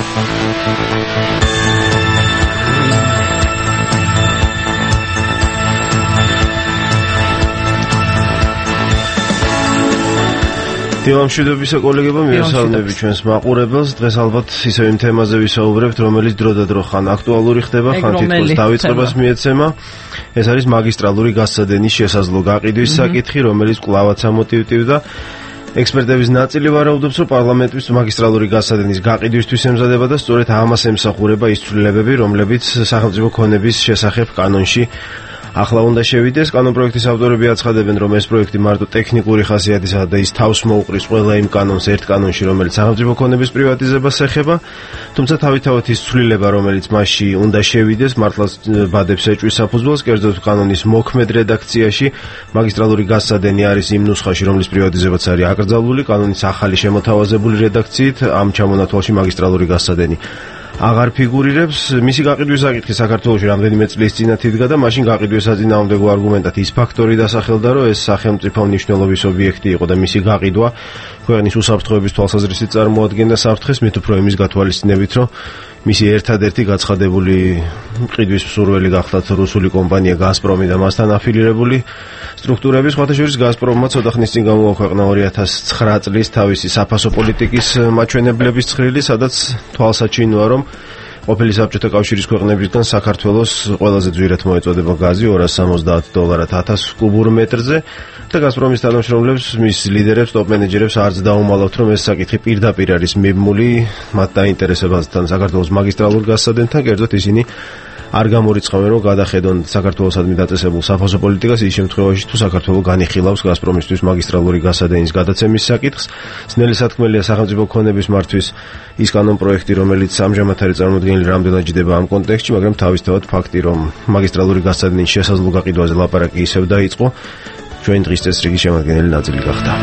დილამშვიდობისა კოლეგებო, მივესალმები ჩვენს მაყურებელს. დღეს ალბათ ისევ იმ თემაზე ვისაუბრებთ, რომელიც დრო და დრო ხან აქტუალური ხდება, ხან თითქოს დავიწყებას მიეცემა. ეს არის მაგისტრალური გაზსადენის შესაძლო გაყიდვის საკითხი, რომელიც კვლავაც ამოტივტივდა. ექსპერტების ნაწილი ვარაუდობს, რომ პარლამენტის მაგისტრალური გაზსადენის გაყიდვისთვის ემზადება და სწორედ ამას ემსახურება ის ცვლილებები, რომლებიც სახელმწიფო ქონების შესახებ კანონში ახლა უნდა შევიდეს. კანონპროექტის ავტორები აცხადებენ, რომ ეს პროექტი მარტო ტექნიკური ხასიათისაა და ის თავს მოუყრის ყველა იმ კანონს ერთ კანონში, რომელიც სახელმწიფო ქონების პრივატიზებას ეხება. თუმცა თავისთავად ის ცვლილება, რომელიც მასში უნდა შევიდეს, მართლაც ბადებს ეჭვის საფუძველს. კერძოდ კანონის მოქმედ რედაქციაში მაგისტრალური გაზსადენი არის იმ ნუსხაში, რომლის პრივატიზებაც არის აკრძალული. კანონის ახალი შემოთავაზებული რედაქციით ამ ჩამონათვალში მაგისტრალური გაზსადენი აღარ ფიგურირებს. მისი გაყიდვის საკითხი საქართველოში რამდენიმე წლის წინათ იდგა და მაშინ გაყიდვის საწინააღმდეგო არგუმენტად ის ფაქტორი დასახელდა, რომ ეს სახელმწიფო მნიშვნელობის ობიექტი იყო და მისი გაყიდვა ქვეყნის უსაფრთხოების თვალსაზრისით წარმოადგენდა საფრთხეს, მით უფრო იმის გათვალისწინებით, რომ მისი ერთადერთი გაცხადებული ყიდვის მსურველი გახლდათ რუსული კომპანია გაზპრომი და მასთან აფილირებული სტრუქტურები. სხვათა შორის გაზპრომმა ცოტა ხნის წინ გამოაქვეყნა ორი ათას ცხრა წლის თავისი საფასო პოლიტიკის მაჩვენებლების ცხრილი, სადაც თვალსაჩინოა, რომ ყოფილი საბჭოთა კავშირის ქვეყნებისგან საქართველოს ყველაზე ძვირად მოეწოდება გაზი ორას სამოცდაათ დოლარად ათას კუბურ მეტრზე და გაზპრომის თანამშრომლებს, მის ლიდერებს, ტოპ მენეჯერებს არც დაუმალავთ, რომ ეს საკითხი პირდაპირ არის მიბმული მათ დაინტერესებასთან საქართველოს მაგისტრალურ გაზსადენთან. კერძოდ ისინი არ გამორიცხავენ, რომ გადახედონ საქართველოსადმი დაწესებულ საფასო პოლიტიკას ის შემთხვევაში, თუ საქართველო განიხილავს გაზპრომისთვის მაგისტრალური გაზსადენის გადაცემის საკითხს. ძნელი სათქმელია სახელმწიფო ქონების მართვის ის კანონპროექტი, რომელიც ამჟამად არის წარმოდგენილი, რამდენად ჯდება ამ კონტექსტში, მაგრამ თავისთავად ფაქტი, რომ მაგისტრალური გაზსადენის შესაძლო გაყიდვაზე ლაპარაკი ისევ დაიწყო, ჩვენ დღის წესრიგის შემადგენელი ნაწილი გახდა.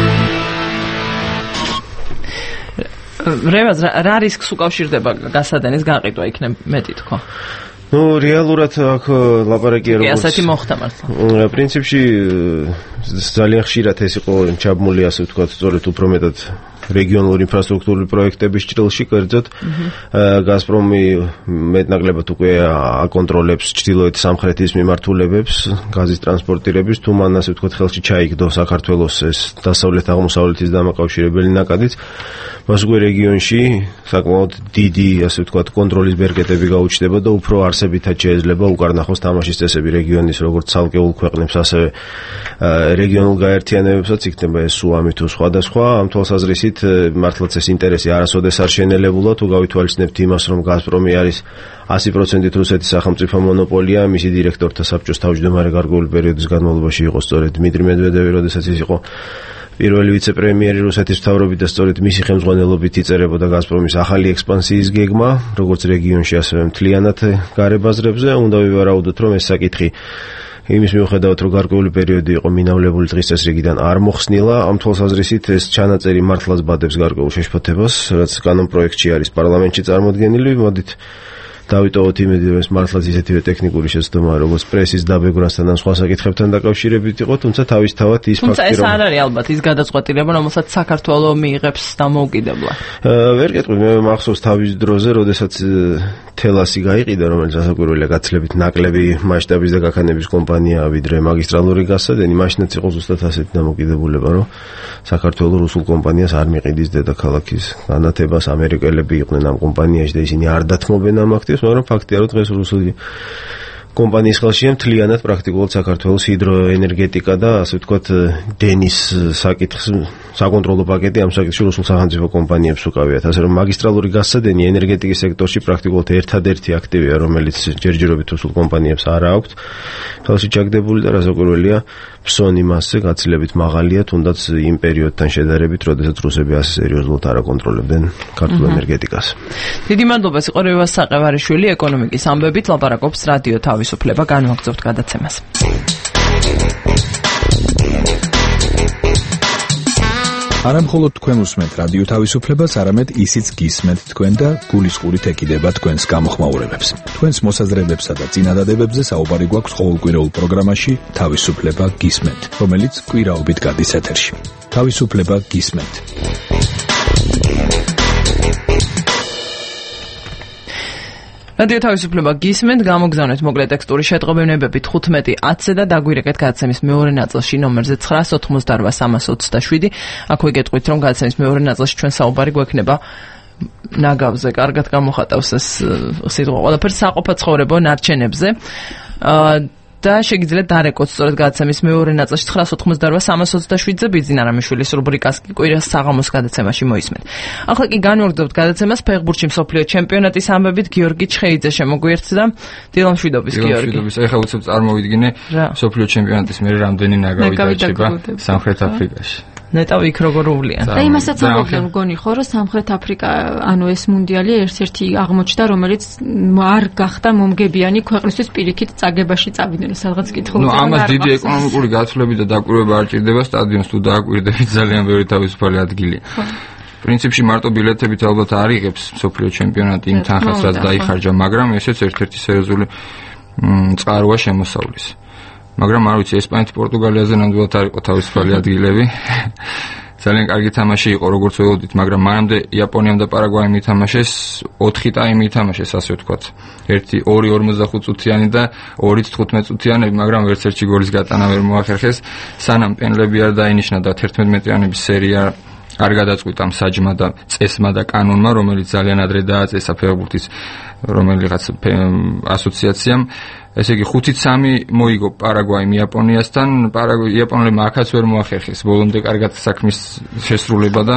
რევაზ, რა რისკს უკავშირდება გაზსადენის გაყიდვა, იქნებ მეტი თქვა? Ну, რეალურად აქ ლაპარაკია როგორც ასეთი მოხდა მართლა. პრინციპში ძალიან ხშირად ეს იყო ჩაბმული, ასე ვთქვათ, სწორედ უფრო მეტად რეგიონული ინფრასტრუქტურული პროექტების ჭრილში, კერძოდ გაზპრომი მეტნაკლებად უკვე აკონტროლებს ჩრდილოეთ სამხრეთის მიმართულებებს, გაზის ტრანსპორტირების, თუ მან ასე ვთქვათ ხელში ჩაიგდო საქართველოს ეს დასავლეთ აღმოსავლეთის დამაკავშირებელი ნაკადიც, მას უკვე რეგიონში საკმაოდ დიდი, ასე ვთქვათ, კონტროლის ბერკეტები გაუჩნდება და უფრო არსებითად შეიძლება უკარნახოს თამაშის წესები რეგიონის როგორც ცალკეულ ქვეყნებს, ასევე რეგიონულ გაერთიანებებსაც, იქნება ეს სუამი თუ სხვადასხვა. ამ თვალსაზრისით თვალსაზრისით მართლაც ეს ინტერესი არასოდეს არ შენელებულა, თუ გავითვალისწინებთ იმას, რომ გაზპრომი არის ასი პროცენტით რუსეთის სახელმწიფო მონოპოლია, მისი დირექტორთა საბჭოს თავმჯდომარე გარკვეული პერიოდის განმავლობაში იყო სწორედ დმიტრი მედვედევი, როდესაც ის იყო პირველი ვიცე-პრემიერი რუსეთის მთავრობით და სწორედ მისი ხელმძღვანელობით იწერებოდა გაზპრომის ახალი ექსპანსიის გეგმა, როგორც რეგიონში, ასევე მთლიანად გარებაზრებზე. უნდა ვივარაუდოთ, რომ ეს საკითხი იმის მიუხედავად, რომ გარკვეული პერიოდი იყო მინავლებული დღის წესრიგიდან არ მოხსნილა, ამ თვალსაზრისით ეს ჩანაწერი მართლაც ბადებს გარკვეულ შეშფოთებას, რაც კანონპროექტში არის პარლამენტში წარმოდგენილი. მოდით დავიტოვოთ იმედი, რომ ეს მართლაც ისეთივე ტექნიკური შეცდომა, როგორც პრესის დაბეგვრასთან ან სხვა საკითხებთან დაკავშირებით იყო, თუმცა თავისთავად ის ფაქტი, რომ თუმცა ეს არ არის ალბათ ის გადაწყვეტილება, რომელსაც საქართველო მიიღებს დამოუკიდებლად. ვერ გეტყვი, მე მახსოვს თავის დროზე, როდესაც თელასი გაიყიდა, რომელიც ასაკვირველია გაცილებით ნაკლები მასშტაბის და გაქანების კომპანიაა, ვიდრე მაგისტრალური გაზსადენი, მაშინაც იყო ზუსტად ასეთი დამოკიდებულება, რომ საქართველოს რუსულ კომპანიას არ მიყიდის დედაქალაქის განათებას, ამერიკელები იყვნენ ამ კომპანიაში და ისინი არ დათმობენ ამ აქტივს, მაგრამ ფაქტია, რომ დღეს რუსული კომპანიის ხელშია მთლიანად პრაქტიკულად საქართველოს ჰიდროენერგეტიკა და ასე ვთქვათ დენის საკითხს საკონტროლო პაკეტი ამ საკითხში რუსულ სახელმწიფო კომპანიებს უკავიათ. ასე რომ მაგისტრალური გაზსადენი ენერგეტიკის სექტორში პრაქტიკულად ერთადერთი აქტივია, რომელიც ჯერჯერობით რუსულ კომპანიებს არ აქვს ხელში ჩაგდებული და რასაკვირველია ფსონი მასზე გაცილებით მაღალია, თუნდაც იმ პერიოდთან შედარებით, როდესაც რუსები ასე სერიოზულად არ აკონტროლებდნენ ქართულ ენერგეტიკას. დიდი მადლობა, იყო რევას საყევარიშვილი, ეკონომიკის ამბებით ლაპარაკობს რადიო თავისუფლება, განვაგრძობთ გადაცემას. არა მხოლოდ თქვენ უსმენთ რადიო თავისუფლებას, არამედ ისიც გისმენთ თქვენ და გულისყურით ეკიდება თქვენს გამოხმაურებებს. თქვენს მოსაზრებებსა და წინადადებებზე საუბარი გვაქვს ყოველკვირეულ პროგრამაში თავისუფლება გისმენთ, რომელიც კვირაობით გადის ეთერში. თავისუფლება გისმენთ. რადიო თავისუფლება გისმენთ, გამოგზავნეთ მოკლე ტექსტური შეტყობინებები თხუთმეტი ათზე და დაგვირეკეთ გადაცემის მეორე ნაწილში ნომერზე ცხრას ოთხმოცდაორვა სამას ოცდაშვიდი. აქვე გეტყვით, რომ გადაცემის მეორე ნაწილში ჩვენ საუბარი გვექნება ნაგავზე, კარგად გამოხატავს ეს სიტყვა ყველაფერს, საყოფა ცხოვრებო ნარჩენებზე. და შეგიძლიათ დარეკოთ სწორედ გადაცემის მეორე ნაწილში ცხრას ოთხმოცდაორვა სამას ოცდაშვიდზე ბიძინა რამიშვილის რუბრიკას კვირას საღამოს გადაცემაში მოისმენთ. ახლა კი განვაგრძობთ გადაცემას ფეხბურთში მსოფლიო ჩემპიონატის ამბებით. გიორგი ჩხეიძე შემოგვიერთდა. დილამშვიდობის გიორგი. დილამშვიდობის. ეხლა უცებ წარმოვიდგინე მსოფლიო ჩემპიონატის მე რამდენი ნაგავი დაჭება სამხრეთ აფრიკაში. ნეტავ იქ როგორ უვლია. და იმასაც ამბობენ მგონი ხო, რომ სამხრეთ აფრიკა, ანუ ეს მუნდიალი ერთ-ერთი აღმოჩნდა, რომელიც არ გახდა მომგებიანი ქვეყნისთვის პირიქით წაგებაში წავიდნენ, სადღაც კითხულობენ. ნუ ამას დიდი ეკონომიკური გაცვლები და დაკვირვება არ ჭირდება სტადიონს, თუ დააკვირდებით ძალიან ბევრი თავისუფალი ადგილია. პრინციპში მარტო ბილეთებით ალბათ არ იღებს მსოფლიო ჩემპიონატი იმ თანხას, რაც დაიხარჯა, მაგრამ ესეც ერთ-ერთი სერიოზული წყაროა შემოსავლის. მაგრამ არ ვიცი, ესპანეთი პორტუგალიაზე ნამდვილად არ იყო თავისუფალი ადგილები. ძალიან კარგი თამაში იყო, როგორც ველოდით, მაგრამ მანამდე იაპონიამ და პარაგვაიმ ითამაშეს, ოთხი ტაიმი ითამაშეს, ასე ვთქვათ. ერთი ორი ორმოცდახუთ წუთიანი და ორი თხუთმეტ წუთიანები, მაგრამ ვერც ერთი გოლის გატანა ვერ მოახერხეს, სანამ პენლები არ დაინიშნა და თერთმეტმეტიანების სერია არ გადაწყვიტა მსაჯმა და წესმა და კანონმა, რომელიც ძალიან ადრე დააწესა ფეხბურთის რომელიღაც ასოციაციამ. ესე იგი ხუთი სამი მოიგო პარაგვაიმ იაპონიასთან, პარაგვაი იაპონელებმა აქაც ვერ მოახერხეს ბოლომდე კარგად საქმის შესრულება და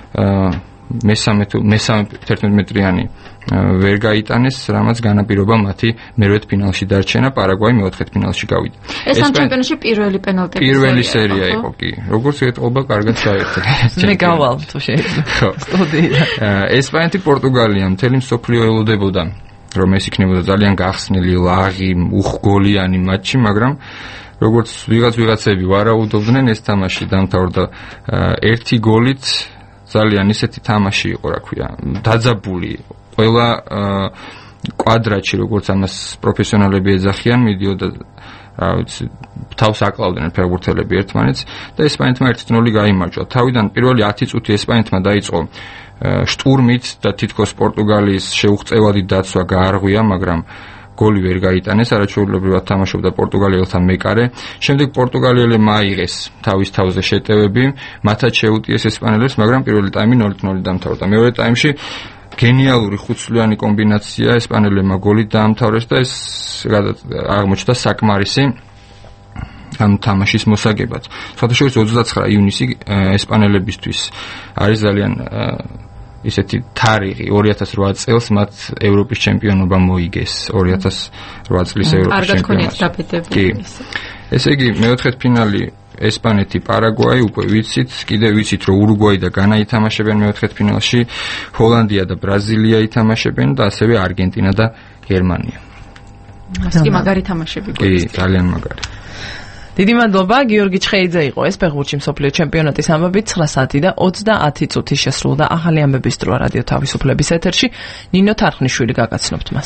მესამე მესამე თერთმეტმეტრიანი ვერ გაიტანეს, რამაც განაპირობა მათი მერვეთ ფინალში დარჩენა, პარაგვაი მეოთხედ ფინალში გავიდა. ეს ამ ჩემპიონატში პირველი პენალტების პირველი სერია იყო კი. როგორც ეტყობა, კარგად გაერთე. მე გავალ თუ შეიძლება. სტუდია. ესპანეთი პორტუგალია მთელი მსოფლიო ელოდებოდა, რომ ეს იქნებოდა ძალიან გახსნილი, ლაღი, უხგოლიანი მატჩი, მაგრამ როგორც ვიღაც ვიღაცები ვარაუდობდნენ, ეს თამაში დამთავრდა ერთი გოლით. ძალიან ისეთი თამაში იყო, რა ქვია, დაძაბული. ყველა კვადრატში, როგორც ამას პროფესიონალები ეძახიან, მიდიოდა, რა ვიცი, თავს აკლავდნენ ფეხბურთელები ერთმანეთს და ესპანეთმა ერთი ნული გაიმარჯვა. თავიდან პირველი ათი წუთი ესპანეთმა დაიწყო შტურმით და თითქოს პორტუგალიის შეუღწევადი დაცვა გაარღვია, მაგრამ გოლი ვერ გაიტანეს, არაჩვეულებრივად თამაშობდა პორტუგალიელთან მეკარე. შემდეგ პორტუგალიელებმა აიღეს თავის თავზე შეტევები, მათაც შეუტიეს ესპანელებს, მაგრამ პირველი ტაიმი ნული ნული დამთავრდა. მეორე ტაიმში გენიალური ხუთწლიანი კომბინაცია ესპანელებმა გოლით დაამთავრეს და ეს აღმოჩნდა საკმარისი ამ თამაშის მოსაგებად. სხვადასხვა ოცდაცხრა ივნისი ესპანელებისთვის არის ძალიან ისეთი თარიღი ორი ათას რვა წელს მათ ევროპის ჩემპიონობა მოიგეს ორი ათას რვა წლის ევროპის ჩემპიონატში. ესე იგი მეოთხედფინალი ესპანეთი, პარაგვაი, უკვე ვიცით, კიდევ ვიცით, რომ ურუგვაი და განა ითამაშებენ მეოთხედფინალში, ჰოლანდია და ბრაზილია ითამაშებენ და ასევე არგენტინა და გერმანია. ასკი მაგარი თამაშები გვაქვს. კი, ძალიან მაგარი. დიდი მადლობა, გიორგი ჩხეიძე იყო ეს ფეხბურთში მსოფლიო ჩემპიონატის ამბები ცხრა საათი და ოცდაათი წუთი შესრულდა ახალი ამბების დროა რადიო თავისუფლების ეთერში. ნინო თარხნიშვილი გაგაცნობთ მას.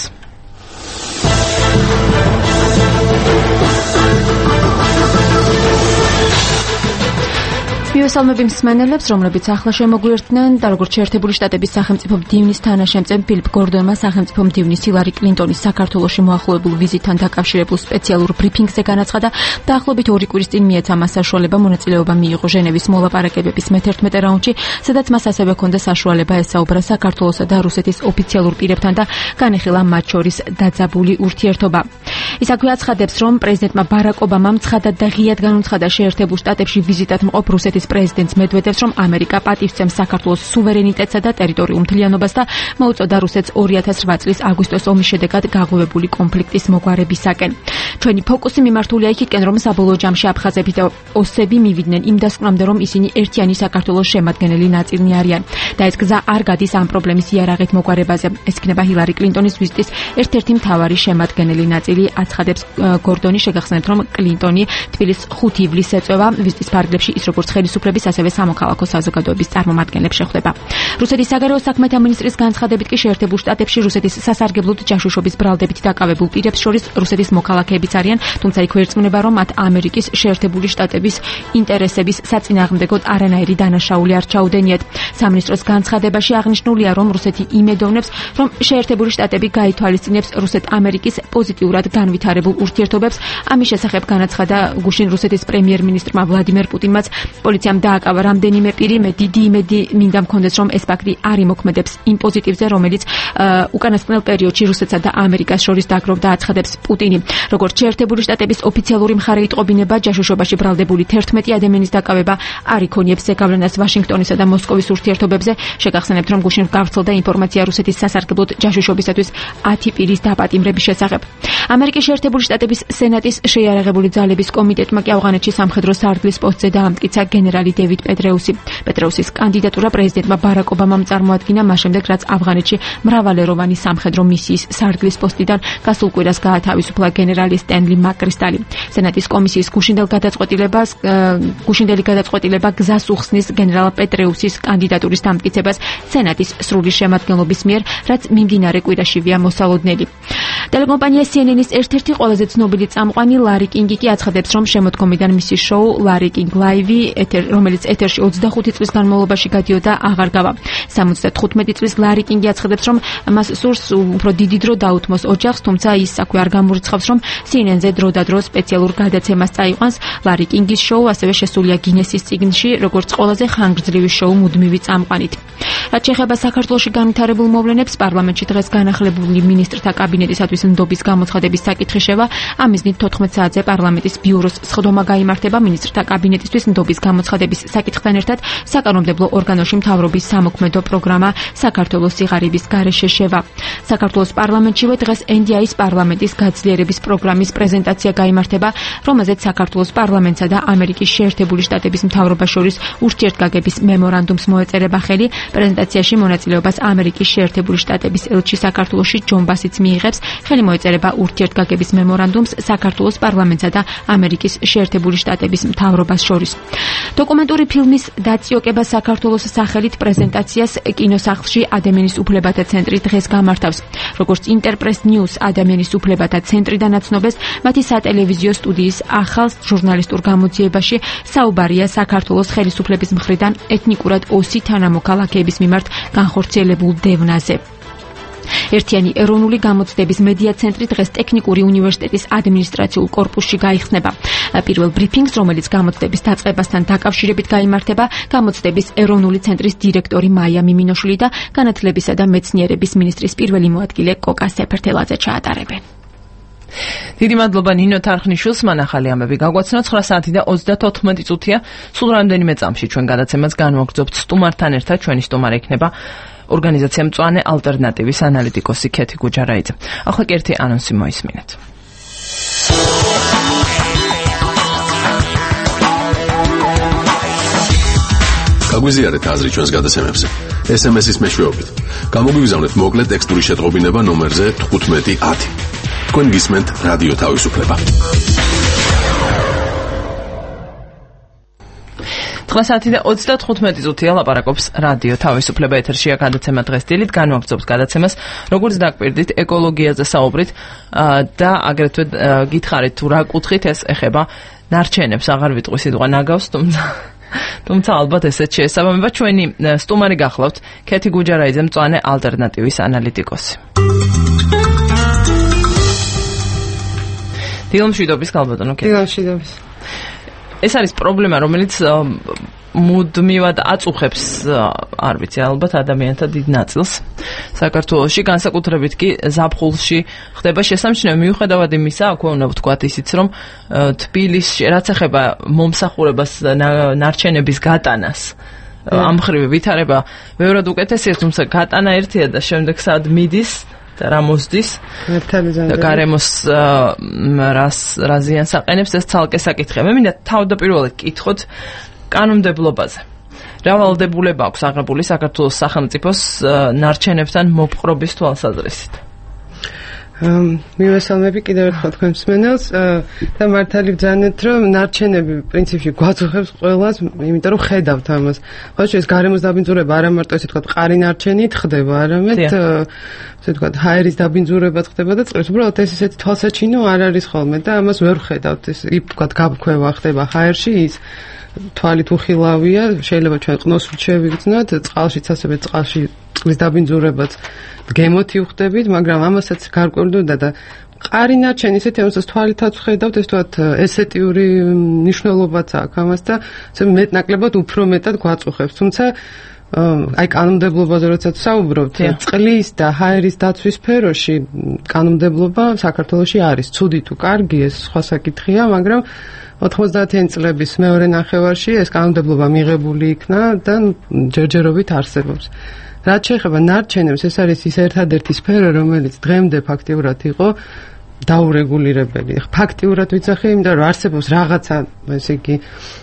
მივესალმები მსმენელებს, რომლებიც ახლა შემოგვიერთდნენ და როგორც შეერთებული შტატების სახელმწიფო მდივნის თანაშემწე ფილიპ გორდონმა სახელმწიფო მდივნის ჰილარი კლინტონის საქართველოში მოახლოებულ ვიზიტთან დაკავშირებულ სპეციალურ ბრიფინგზე განაცხადა, დაახლოებით ორი კვირის წინ მიეცა მას საშუალება მონაწილეობა მიიღო ჟენევის მოლაპარაკებების მეთერთმეტე რაუნდში, სადაც მას ასევე ჰქონდა საშუალება ესაუბრა საქართველოსა და რუსეთის ოფიციალურ პირებთან და განიხილა მათ შორის დაძაბული ურთიერთობა. ის აქვე აცხადებს, რომ პრეზიდენტმა ბარაკ ობამამ ცხადად და ღიად განუცხადა შეერთებულ შტატებში ვიზიტად მყოფ რუსეთის პრეზიდენტს მედვედევს, რომ ამერიკა პატივცემს საქართველოს სუვერენიტეტსა და ტერიტორიულ მთლიანობას და მოუწოდა რუსეთს ორი ათას რვა წლის აგვისტოს ომის შედეგად გაღვივებული კონფლიქტის მოგვარებისაკენ. ჩვენი ფოკუსი მიმართულია იქითკენ, რომ საბოლოო ჯამში აფხაზები და ოსები მივიდნენ იმ დასკვნამდე, რომ ისინი ერთიანი საქართველოს შემადგენელი ნაწილი არიან და ეს გზა არ გადის ამ პრობლემის იარაღით მოგვარებაზე. ეს იქნება ჰილარი კლინტონის ვიზიტის ერთ-ერთი მთავარი შემადგენელი ნაწილი, აცხადებს გორდონი. შეგახსენებთ, რომ კლინტონი თბილისის ხუთი ივლისს ეწევა ვიზიტის ფარგლებში, ის როგორც ხელისუფლების, ასევე სამოქალაქო საზოგადოების წარმომადგენლებს შეხვდება. რუსეთის საგარეო საქმეთა მინისტრის განცხადებით კი შეერთებულ შტატებში რუსეთის სასარგებლოდ ჯაშუშობის ბრალდებით დაკავებულ პირებს შორის რუსეთის მოქალაქეებიც არიან, თუმცა იქ ვერწმუნება, რომ მათ ამერიკის შეერთებული შტატების ინტერესების საწინააღმდეგოდ არანაირი დანაშაული არ ჩაუდენიათ. სამინისტროს განცხადებაში აღნიშნულია, რომ რუსეთი იმედოვნებს, რომ შეერთებული შტატები გაითვალისწინებს რუსეთ-ამერიკის პოზიტიურად განვითარებულ ურთიერთობებს. ამის შესახებ განაცხადა გუშინ რუსეთის პრემიერ-მინისტრმა ვლადიმერ პუტინმაც. პოლიციამ დააკავა რამდენიმე პირი, მე დიდი იმედი მინდა მქონდეს, რომ ეს ფაქტი არ იმოქმედებს იმ პოზიტივზე, რომელიც უკანასკნელ პერიოდში რუსეთსა და ამერიკას შორის დაგროვდა, აცხადებს პუტინი. როგორც შეერთებული შტატების ოფიციალური მხარე იტყობინება, ჯაშუშობაში ბრალდებული თერთმეტი ადამიანის დაკავება არ იქონიებს ზეგავლენას ვაშინგტონისა და მოსკოვის ურთიერთობებზე. შეგახსენებთ, რომ გუშინ გავრცელდა ინფორმაცია რუსეთის სასარგებლოდ ჯაშუშობისათვის ათი პირის დაპატიმრების შესახებ. ამერიკის შეერთებული შტატების სენატის შეიარაღებული ძალების კომიტეტმა კი ავღანეთში სამხედრო სარდლის პოსტზე დაამტკიცა გენერალი დევიდ პეტრეუსი. პეტრეუსის კანდიდატურა პრეზიდენტმა ბარაკ ობამამ წარმოადგინა მას შემდეგ, რაც ავღანეთში მრავალეროვანი სამხედრო მისიის სარდლის პოსტიდან გასულ კვირას გაათავისუფლა გენერალი სტენლი მაკკრისტალი. სენატის კომისიის გუშინდელ გადაწყვეტილებას გუშინდელი გადაწყვეტილება გზას უხსნის გენერალ პეტრეუსის კანდიდატურის დამტკიცებას სენატის სრული შემადგენლობის მიერ, რაც მიმდინარე კვირაშივეა მოსალოდნელი. ტელეკომპანია სი ენ ენის ერთ-ერთი ყველაზე ცნობილი წამყვანი ლარი კინგი კი აცხადებს, რომ შემოდგომიდან მისი შოუ ლარი კინგ ლაივი, რომელიც ეთერში ოცდახუთი წლის განმავლობაში გადიოდა, აღარ გავა. სამოცდათხუთმეტი წლის ლარი კინგი აცხადებს, რომ მას სურს უფრო დიდი დრო დაუთმოს ოჯახს, თუმცა ის აქვე არ გამორიცხავს, რომ სი ენ ენ-ზე დროდადრო სპეციალურ გადაცემას წაიყვანს. ლარი კინგის შოუ ასევე შესულია გინესის წიგნში, როგორც ყველაზე ხანგრძლივი შოუ მუდმივი წამყვანით. რაც შეეხება საქართველოში განვითარებულ მოვლენებს, პარლამენტში დღეს განახლებული მინისტრთა კაბინეტისათვის ნდობის გამოცხადების საკითხი შევა. ამ მიზნით თოთხმეტ საათზე პარლამენტის ბიუროს სხდომა გაიმართება მინისტრთა კაბინეტისთვის ნდობის გამოცხადების საკითხთან ერთად. საკანონმდებლო ორგანოში მთავრობის სამოქმედო პროგრამა საქართველოს სიღარიბის გარეშე შევა. საქართველოს პარლამენტშივე დღეს ენ დი აის პარლამენტის გაძლიერების პროგრამის პრეზენტაცია გაიმართება, რომელზეც საქართველოს პარლამენტსა და ამერიკის შეერთებული შტატების მთავრობას შორის ურთიერთგაგების მემორანდუმს მოეწერება ხელი. პრეზენტაციაში მონაწილეობას ამერიკის შეერთებული შტატების ელჩი საქართველოში ჯონ ბასიც მიიღებს. ხელი მოეწერება ურთიერთგაგების მემორანდუმს საქართველოს პარლამენტსა და ამერიკის შეერთებული შტატების მთავრობას შორის. დოკუმენტური ფილმის დაციოკება საქართველოს სახელით პრეზენტაციას კინოსახლში ადამიანის უფლებათა ცენტრი დღეს გამართავს. როგორც ინტერპრეს ნიუს ადამიანის უფლებათა ცენტრიდან აცნობეს, მათი სატელევიზიო სტუდიის ახალ ჟურნალისტურ გამოძიებაში საუბარია საქართველოს ხელისუფლების მხრიდან ეთნიკურად ოსი თანამოქალაქეების მიმართ განხორციელებულ დევნაზე. ერთიანი ეროვნული გამოცდების მედია ცენტრი დღეს ტექნიკური უნივერსიტეტის ადმინისტრაციულ კორპუსში გაიხსნება. პირველ ბრიფინგს, რომელიც გამოცდების დაწყებასთან დაკავშირებით გაიმართება, გამოცდების ეროვნული ცენტრის დირექტორი მაია მიმინოშვილი და განათლებისა და მეცნიერების მინისტრის პირველი მოადგილე კოკა სეფერთელაძე ჩაატარებენ. დიდი მადლობა ნინო თარხნიშვილს, მან ახალი ამბები გაგვაცნო. ცხრა საათი და ოცდათოთხმეტი წუთია. სულ რამდენიმე წამში ჩვენ გადაცემას განვაგრძობთ სტუმართან ერთად. ჩვენი სტუმარი იქნება ორგანიზაცია მწვანე ალტერნატივის ანალიტიკოსი ქეთი გუჯარაიძე. ახლა კი ერთი ანონსი მოისმინეთ. გაგვიზიარეთ აზრი ჩვენს გადაცემებზე. ეს ემ ეს-ის მეშვეობით. გამოგვიგზავნეთ მოკლე ტექსტური შეტყობინება ნომერზე თხუთმეტი ათი. თქვენ გისმენთ რადიო თავისუფლება. ცხრა საათი და ოცდათხუთმეტი წუთია ლაპარაკობს რადიო თავისუფლება. ეთერშია გადაცემა დღეს დილით. განვაგრძობთ გადაცემას, როგორც დაგვირდით, ეკოლოგიაზე საუბრით და აგრეთვე გითხარით თუ რა კუთხით ეს ეხება ნარჩენებს. აღარ ვიტყვი სიტყვა ნაგავს, თუმცა თუმცა ალბათ ესეც შეესაბამება. ჩვენი სტუმარი გახლავთ ქეთი გუჯარაიძე, მწვანე ალტერნატივის ანალიტიკოსი. დილომშვიდობის გალბატონო ქეთი. დილომშვიდობის. ეს არის პრობლემა, რომელიც მუდმივად აწუხებს, არ ვიცი, ალბათ ადამიანთა დიდ ნაწილს საქართველოში, განსაკუთრებით კი ზაფხულში ხდება შესამჩნევი, მიუხედავად იმისა, აქვე უნდა ვთქვათ ისიც, რომ თბილისში, რაც ეხება მომსახურებას, ნარჩენების გატანას, ამ მხრივ ვითარება ბევრად უკეთესია, თუმცა გატანა ერთია და შემდეგ სად მიდის და რა მოსდის და გარემოს რას რა ზიანს აყენებს, ეს ცალკე საკითხია. მე მინდა თავდაპირველად კითხოთ კანონმდებლობაზე. რა ვალდებულება აქვს აღებული საქართველოს სახელმწიფოს ნარჩენებთან მოპყრობის თვალსაზრისით? მივესალმები კიდევ ერთხელ თქვენ მსმენელს და მართალი ვძანეთ, რომ ნარჩენები პრინციპში გვაწუხებს ყველას, იმიტომ რომ ხედავთ ამას. ხო, ეს გარემოს დაბინძურება არა მარტო ესე ვთქვათ, ყარი ნარჩენით ხდება, არამედ ესე ვთქვათ, ჰაერის დაბინძურებაც ხდება და წყლის. უბრალოდ ეს ესეთი თვალსაჩინო არ არის ხოლმე და ამას ვერ ვხედავთ. ეს ვთქვათ, გაბქვევა ხდება ჰაერში, ის თვალით უხილავია, შეიძლება ჩვენ ყნოსვით შევიგრძნოთ, წყალშიც ასევე წყალში წყლის დაბინძურებაც გემოთი ვხდებით, მაგრამ ამასაც გარკვეული უნდა და ყარი ნარჩენი ისეთი ამასაც თვალითაც ვხედავთ, ეს თვათ ესეთიური მნიშვნელობაც აქვს ამას და მეტნაკლებად უფრო მეტად გვაწუხებს. თუმცა აი კანონმდებლობაზე როდესაც საუბრობთ, წყლის და ჰაერის დაცვის სფეროში კანონმდებლობა საქართველოში არის. ცუდი თუ კარგი, ეს სხვა საკითხია, მაგრამ ოთხმოცდაათიანი წლების მეორე ნახევარში ეს კანონმდებლობა მიღებული იქნა და ჯერჯერობით არსებობს. რაც შეეხება ნარჩენებს, ეს არის ის ერთადერთი სფერო, რომელიც დღემდე ფაქტიურად იყო დაურეგულირებელი. ფაქტიურად ვიცახე, იმიტომ რომ არსებობს რაღაცა, ესე იგი,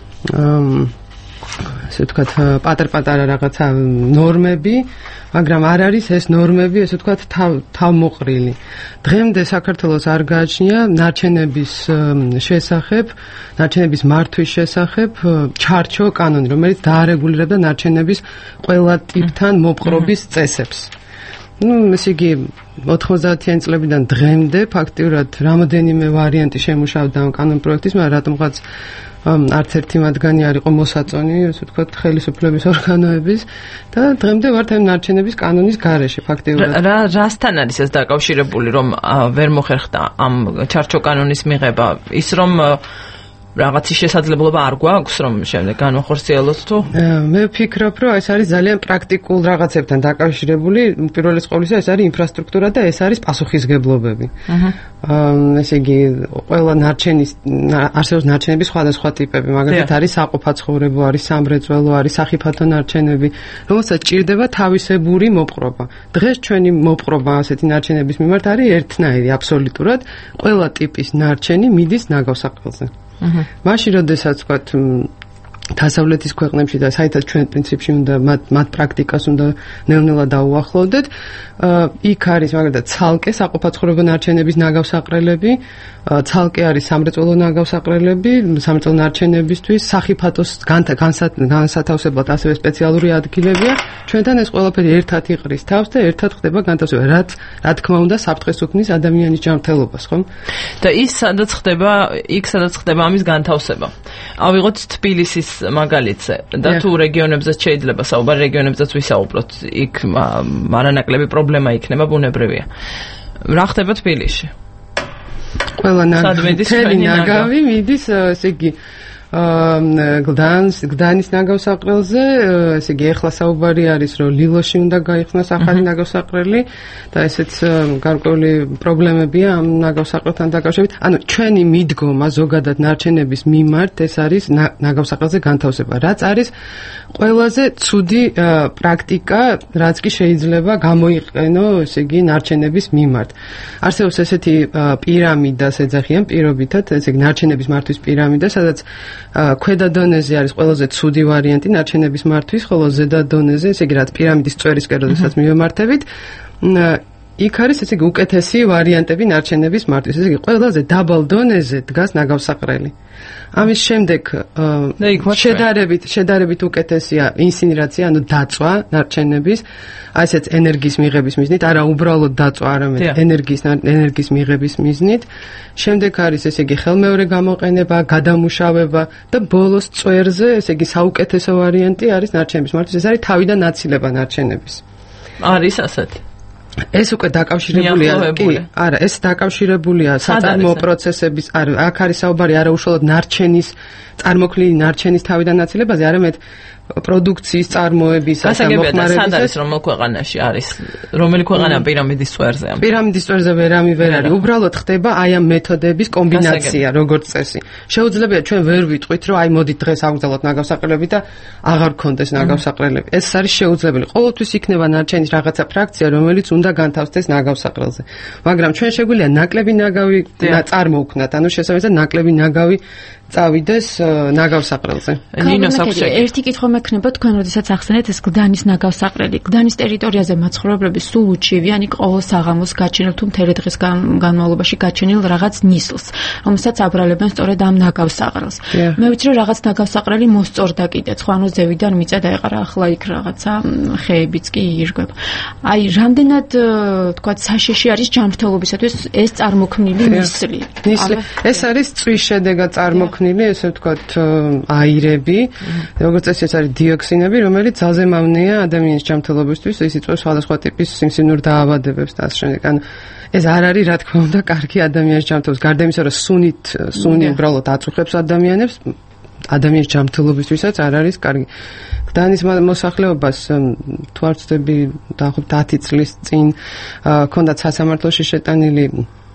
ესე ვთქვათ, პატარ-პატარა რაღაცა ნორმები, მაგრამ არ არის ეს ნორმები, ესე ვთქვათ, თავმოყრილი. დღემდე საქართველოს არ გააჩნია ნარჩენების შესახებ, ნარჩენების მართვის შესახებ ჩარჩო კანონი, რომელიც დაარეგულირებდა ნარჩენების ყველა ტიპთან მოპყრობის წესებს. ну, ესე იგი, ოთხმოცდაათიანი წლებიდან დღემდე ფაქტიურად რამოდენიმე ვარიანტი შემუშავდა ამ კანონპროექტის, მაგრამ რატომღაც არც ერთი მათგანი არ იყო მოსაწონი, ასე ვთქვათ, ხელისუფლების ორგანოების და დღემდე ვართ ამ ნარჩენების კანონის გარეშე ფაქტიურად. რა რასთან არის ეს დაკავშირებული, რომ ვერ მოხერხდა ამ ჩარჩო კანონის მიღება? ის რომ რაღაცის შესაძლებლობა არ გვაქვს, რომ შემდეგ განვახორციელოთ თუ? მე ვფიქრობ, რომ ეს არის ძალიან პრაქტიკულ რაღაცებთან დაკავშირებული. პირველის ყოვლისა ეს არის ინფრასტრუქტურა და ეს არის პასუხისგებლობები. აჰა. ესე იგი, ყველა ნარჩენის არსებობს ნარჩენების სხვადასხვა ტიპები, მაგალითად არის საყოფაცხოვრებო, არის სამრეწველო, არის სახიფათო ნარჩენები, რომელსაც ჭირდება თავისებური მოპყრობა. დღეს ჩვენი მოპყრობა ასეთი ნარჩენების მიმართ არის ერთნაირი აბსოლუტურად, ყველა ტიპის ნარჩენი მიდის ნაგავსაყრელზე. მაშინ როდესაც ვთქვათ დასავლეთის ქვეყნებში და საერთოდ ჩვენ პრინციპში უნდა მათ მათ პრაქტიკას უნდა ნელ-ნელა დაუახლოვდეთ. იქ არის მაგალითად ცალკე საყოფაცხოვრებო ნარჩენების ნაგავსაყრელები, ცალკე არის სამრეწველო ნაგავსაყრელები, სამრეწველო ნარჩენებისთვის სახიფათოს განსათავსებლად ასევე სპეციალური ადგილებია. ჩვენთან ეს ყველაფერი ერთად იყრის თავს და ერთად ხდება განთავსება, რაც რა თქმა უნდა საფრთხეს უქმნის ადამიანის ჯანმრთელობას, ხო? და ის სადაც ხდება, იქ სადაც ხდება ამის განთავსება. ავიღოთ თბილისის მაგალითზე და თუ რეგიონებზეც შეიძლება საუბარი, რეგიონებზეც ვისაუბროთ, იქ არანაკლები პრობლემა იქნება, ბუნებრივია. რა ხდება თბილისში? ყველა ნაგავი მიდის, ესე იგი, გლდანს გლდანის ნაგავსაყრელზე, ესე იგი ეხლა საუბარი არის, რომ ლილოში უნდა გაიხსნას ახალი ნაგავსაყრელი და ესეც გარკვეული პრობლემებია ამ ნაგავსაყრელთან დაკავშირებით. ანუ ჩვენი მიდგომა ზოგადად ნარჩენების მიმართ ეს არის ნაგავსაყრელზე განთავსება, რაც არის ყველაზე ცუდი პრაქტიკა, რაც კი შეიძლება გამოიყენო, ესე იგი ნარჩენების მიმართ. არსებობს ესეთი პირამიდას ეძახიან პირობითად, ესე იგი ნარჩენების მართვის პირამიდა, სადაც ქვედა დონეზე არის ყველაზე ცუდი ვარიანტი ნარჩენების მართვის, ხოლო ზედა დონეზე, ესე იგი რაც პირამიდის წვერისკენ როდესაც მივემართებით, იქ არის ესე იგი უკეთესი ვარიანტები ნარჩენების მართვის, ესე იგი ყველაზე დაბალ დონეზე დგას ნაგავსაყრელი. ამის შემდეგ შედარებით შედარებით უკეთესია ინსინერაცია, ანუ დაწვა ნარჩენების, აი ესეც ენერგიის მიღების მიზნით, არა უბრალოდ დაწვა, არამედ ენერგიის ენერგიის მიღების მიზნით. შემდეგ არის ესე იგი ხელმეორე გამოყენება, გადამუშავება და ბოლოს წვერზე, ესე იგი საუკეთესო ვარიანტი არის ნარჩენების მართვის, ეს არის თავიდან აცილება ნარჩენების. არის ასეთი. ეს უკვე დაკავშირებულია, კი, არა, ეს დაკავშირებულია საწარმოო პროცესების, არა, აქ არის საუბარი არა უშუალოდ ნარჩენის, წარმოქმნილი ნარჩენის თავიდან აცილებაზე, არამედ პროდუქციის წარმოების და მოხმარების. სად არის რომელ ქვეყანაში არის? რომელი ქვეყანა პირამიდის წვერზე? პირამიდის წვერზე ვერავინ ვერ არის. უბრალოდ ხდება აი ამ მეთოდების კომბინაცია, როგორც წესი. შეუძლებელია ჩვენ ვერ ვიტყვით, რომ აი მოდით დღეს ავგზავნოთ ნაგავსაყრელები და აღარ გქონდეს ნაგავსაყრელები. ეს არის შეუძლებელი. ყოველთვის იქნება ნარჩენის რაღაცა ფრაქცია, რომელიც უნდა განთავსდეს ნაგავსაყრელზე. მაგრამ ჩვენ შეგვიძლია ნაკლები ნაგავი წარმოვქნათ, ანუ შესაბამისად ნაკლები ნაგავი წავიდეს ნაგავსაყრელზე. ერთი კითხვა მექნება თქვენ როდესაც ახსენეთ ეს გლდანის ნაგავსაყრელი. გლდანის ტერიტორიაზე მაცხოვრებლები სულ უჩივიან იქ ყოველ საღამოს გაჩენილ თუ მთელი დღის განმავლობაში გაჩენილ რაღაც ნისლს, რომელსაც აბრალებენ სწორედ ამ ნაგავსაყრელს. მე ვიცი რომ რაღაც ნაგავსაყრელი მოსწორდა კიდეც, ხო ანუ ზევიდან მიწა დაეყარა, ახლა იქ რაღაცა ხეებიც კი ირგვება. აი რამდენად თქვა საშიში არის ჯანმრთელობისათვის ეს წარმოქმნილი ნისლი? ნისლი ეს არის წვის შედეგად წარმოქმნილი, ესე ვთქვათ, აირები, როგორც წესი ეს არის დიოქსინები, რომელიც ძალზე მავნეა ადამიანის ჯანმრთელობისთვის, ის იწვევს სხვადასხვა ტიპის სიმსივნურ დაავადებებს და ასე შემდეგ. ანუ ეს არ არის, რა თქმა უნდა, კარგი ადამიანის ჯანმრთელობის, გარდა იმისა, რომ სუნით, სუნი უბრალოდ აწუხებს ადამიანებს, ადამიანის ჯანმრთელობისთვისაც არ არის კარგი. გლდანის მოსახლეობას თუ არ ვცდები, დაახლოებით ათი წლის წინ ჰქონდათ სასამართლოში შეტანილი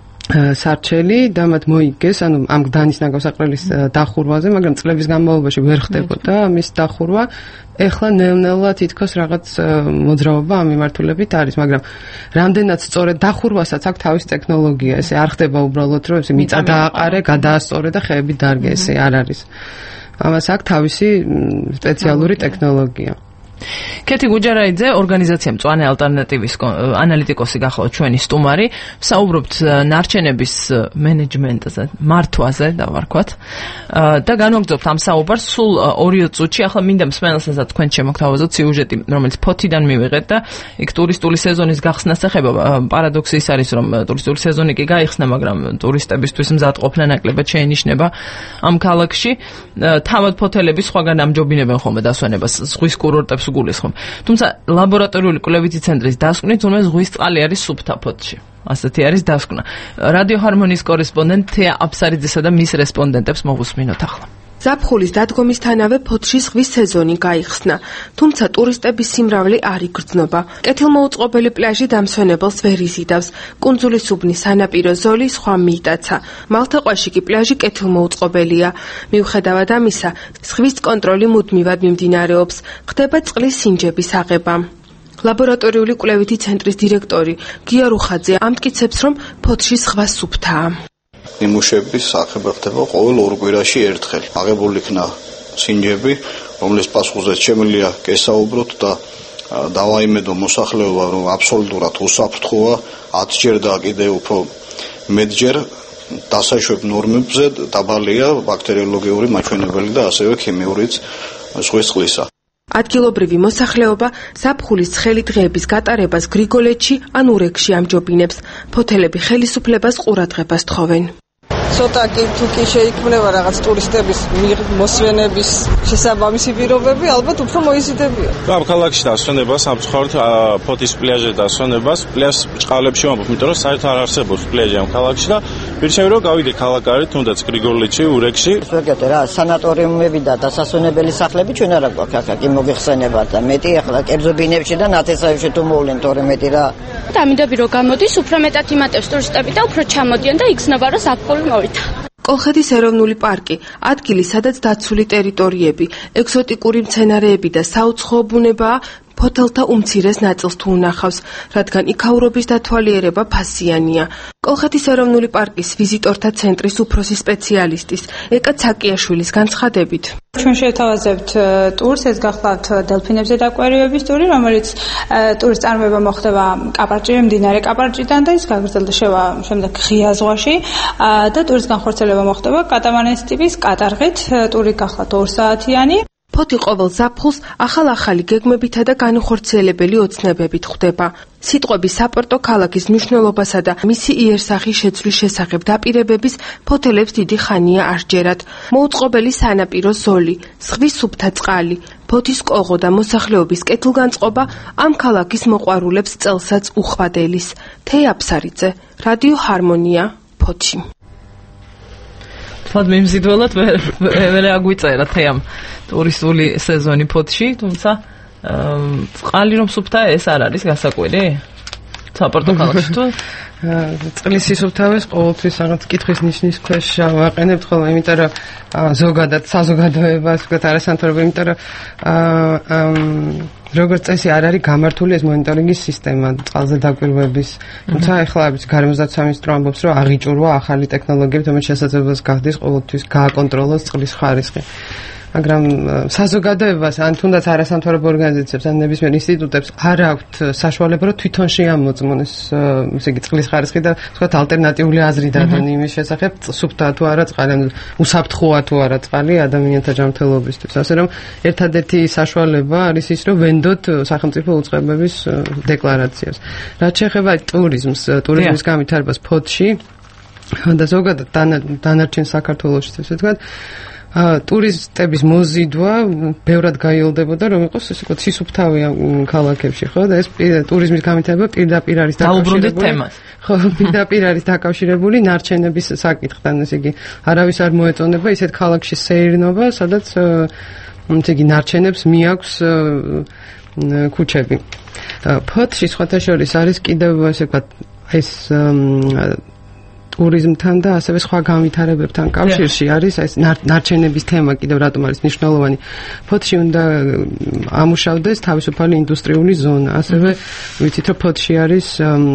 სარჩელი და მათ მოიგეს, ანუ ამ გლდანის ნაგავსაყრელის დახურვაზე, მაგრამ წლების განმავლობაში ვერ ხდებოდა მის დახურვა. ეხლა ნელ-ნელა თითქოს რაღაც მოძრაობა ამ მიმართულებით არის, მაგრამ რამდენად სწორედ დახურვასაც აქვს თავის ტექნოლოგია, ესე არ ხდება უბრალოდ, რომ ესე მიწა დააყარე, გადაასწორე და ხეები დარგე, ესე არ არის. ამას აქვს თავისი სპეციალური ტექნოლოგია. კეთი გუჯარაიძე, ორგანიზაცია მწვანე ალტერნატივის ანალიტიკოსი გახავთ ჩვენი სტუმარი, საუბრობთ ნარჩენების მენეჯმენტზე, მართვაზე, დავარქვათ. და განვაგრძობთ ამ საუბარს სულ ორი წუთში. ახლა მინდა მსმენელსაც თქვენ შემოგთავაზოთ სიუჟეტი, რომელიც ფოთიდან მივიღეთ და იქ ტურისტული სეზონის გახსნას ეხება. პარადოქსი ის არის, რომ ტურისტული სეზონი კი გაიხსნა, მაგრამ ტურისტებისთვის მზადყოფნა ნაკლებად შეინიშნება ამ ქალაქში. თავად ფოთელები სხვაგან ამჯობინებენ ხოლმე დასვენებას, ზღვის კურორტებს გულისხმობ. თუმცა ლაბორატორიული კვლევითი ცენტრის დასკვნით თუნდაც ზღვის წყალი არის სუფთა ფოთში. ასეთი არის დასკვნა. რადიო ჰარმონიის კორესპონდენტ თეა აფსარიძესა და მის რესპონდენტებს მოვუსმინოთ ახლა. ზაფხულის დადგომისთანავე ფოთში ზღვის სეზონი გაიხსნა, თუმცა ტურისტების სიმრავლე არ იგრძნობა. კეთილმოუწყობელი პლაჟი დამსვენებელს ვერ იზიდავს. კუნძულის უბნის სანაპირო ზოლი სხვა მიიტაცა. მალთაყვაში კი პლაჟი კეთილმოუწყობელია. მიუხედავად ამისა, ზღვის კონტროლი მუდმივად მიმდინარეობს. ხდება წყლის სინჯების აღება. ლაბორატორიული კვლევითი ცენტრის დირექტორი გია რუხაძე ამტკიცებს, რომ ფოთში ზღვა სუფთაა. ნიმუშების აღება ხდება ყოველ ორ კვირაში ერთხელ. აღებული იქნა სინჯები, რომლის პასუხზეც შემიძლია გესაუბროთ და დავაიმედო მოსახლეობა, რომ აბსოლუტურად უსაფრთხოა, ათჯერ და კიდევ უფრო მეტჯერ დასაშვებ ნორმებზე დაბალია ბაქტერიოლოგიური მაჩვენებელი და ასევე ქიმიურიც ზღვის წყლისა. ადგილობრივი მოსახლეობა ზაფხულის ცხელი დღეების გატარებას გრიგოლეთში ან ურეკში ამჯობინებს. ფოთელები ხელისუფლებას ყურადღებას თხოვენ. ცოტა კი თუ კი შეიქმნება რაღაც ტურისტების მოსვენების შესაბამისი პირობები, ალბათ უფრო მოიზიდებიან. ამ ქალაქში დასვენებას, ამ ცხოვრთ ფოთის პლაჟზე დასვენებას, პლაჟ ჭყალებში ვამბობ, იმიტომ რომ საერთოდ არ არსებობს პლაჟი ამ ქალაქში და ვირჩევი რომ გავიდე ქალაქარით, თუნდაც გრიგორლიჩი, ურეკში. ვეგეთე რა, სანატორიუმები და დასასვენებელი სახლები ჩვენ არა გვაქვს აქ, კი მოგიხსენებათ და მეტი ახლა კერძო ბინებში და ნათესავებში თუ მოვლენ, თორე მეტი რა. ამიტომ რო გამოდის, უფრო მეტად იმატებს ტურისტები და უფრო ჩამოდიან და იგრძნობა რომ საფხული მოვიდა. კოლხეთის ეროვნული პარკი, ადგილი, სადაც დაცული ტერიტორიები, ეგზოტიკური მცენარეები და საუცხოო ბუნებაა ფოთელთა უმცირეს ნაწილს თუ უნახავს, რადგან იქაურობის დათვალიერება ფასიანია. კოლხეთის ეროვნული პარკის ვიზიტორთა ცენტრის უფროსი სპეციალისტის ეკა ცაკიაშვილის განცხადებით. ჩვენ შევთავაზებთ ტურს, ეს გახლავთ დელფინებზე დაკვირვების ტური, რომელიც ტურის წარმოება მოხდება კაპარჭი, მდინარე კაპარჭიდან და ის გაგრძელდება შემდეგ ღია ზღვაში და ტურის განხორციელება მოხდება კატამარანის ტიპის კატარღით, ტური გახლავთ ორ საათიანი. ფოთი ყოველ ზაფხულს ახალ-ახალი გეგმებითა და განუხორციელებელი ოცნებებით ხვდება. სიტყვები საპორტო ქალაქის მნიშვნელობასა და მისი იერსახის შეცვლის შესახებ დაპირებების ფოთელებს დიდი ხანია არ ჯერათ. მოუწყობელი სანაპირო ზოლი, ზღვის სუფთა წყალი, ფოთის კოღო და მოსახლეობის კეთილგანწყობა ამ ქალაქის მოყვარულებს წელსაც უხვადელის. თეა აფსარიძე, რადიო ჰარმონია, ფოთში. თვად მიმზიდველად ვერ აგვიწერა თეამ ტურისტული სეზონი ფოთში, თუმცა წყალი რომ სუფთა ეს არ არის გასაკვირი? საპორტო ქალაქში თუ წყლის სისუფთავეს ყოველთვის რაღაც კითხვის ნიშნის ქვეშ ვაყენებთ ხოლმე, იმიტომ რომ ზოგადად საზოგადოებას ვთქვათ არასამთავრობო, იმიტომ რომ როგორც წესი არ არის გამართული ეს მონიტორინგის სისტემა წყალზე დაკვირვების. თუმცა ეხლა არის გარემოსდაცვა მინისტრო ამბობს, რომ აღიჭურვა ახალი ტექნოლოგიები, რომელიც შესაძლებლობას გახდის ყოველთვის გააკონტროლოს წყლის ხარისხი. მაგრამ საზოგადოებას ან თუნდაც არასამთავრობო ორგანიზაციებს ან ნებისმიერ ინსტიტუტებს არ აქვთ საშუალება რომ თვითონ შეამოწმოს ესე იგი წყლის ხარისხი და ვთქვათ ალტერნატიული აზრი დადონ იმის შესახებ სუფთაა თუ არა წყალი, უსაფრთხოა თუ არა წყალი ადამიანთა ჯანმრთელობისთვის. ასე რომ ერთადერთი საშუალება არის ის რომ ვენდოთ სახელმწიფო უწყებების დეკლარაციას. რაც შეეხება ტურიზმს, ტურიზმის განვითარებას ფოთში და ზოგადად დანარჩენ საქართველოში, ესე ვთქვათ, ტურისტების მოზიდვა ბევრად გაიოლდებოდა რომ იყოს ესე ვთქვათ სისუფთავე ქალაქებში, ხო? და ეს ტურიზმის განვითარება პირდაპირ არის დაკავშირებული. ხო, პირდაპირ არის დაკავშირებული ნარჩენების საკითხთან, ესე იგი არავის არ მოეწონება ისეთ ქალაქში სეირნობა, სადაც ესე იგი ნარჩენებს მიაქვს ქუჩები. ფოთში სხვათა შორის არის კიდევ ესე ვთქვათ ეს ტურიზმთან და ასევე სხვა განვითარებებთან კავშირში არის ეს ნარჩენების თემა კიდევ რატომ არის მნიშვნელოვანი. ფოთში უნდა ამუშავდეს თავისუფალი ინდუსტრიული ზონა. ასევე ვიცით რომ ფოთში არის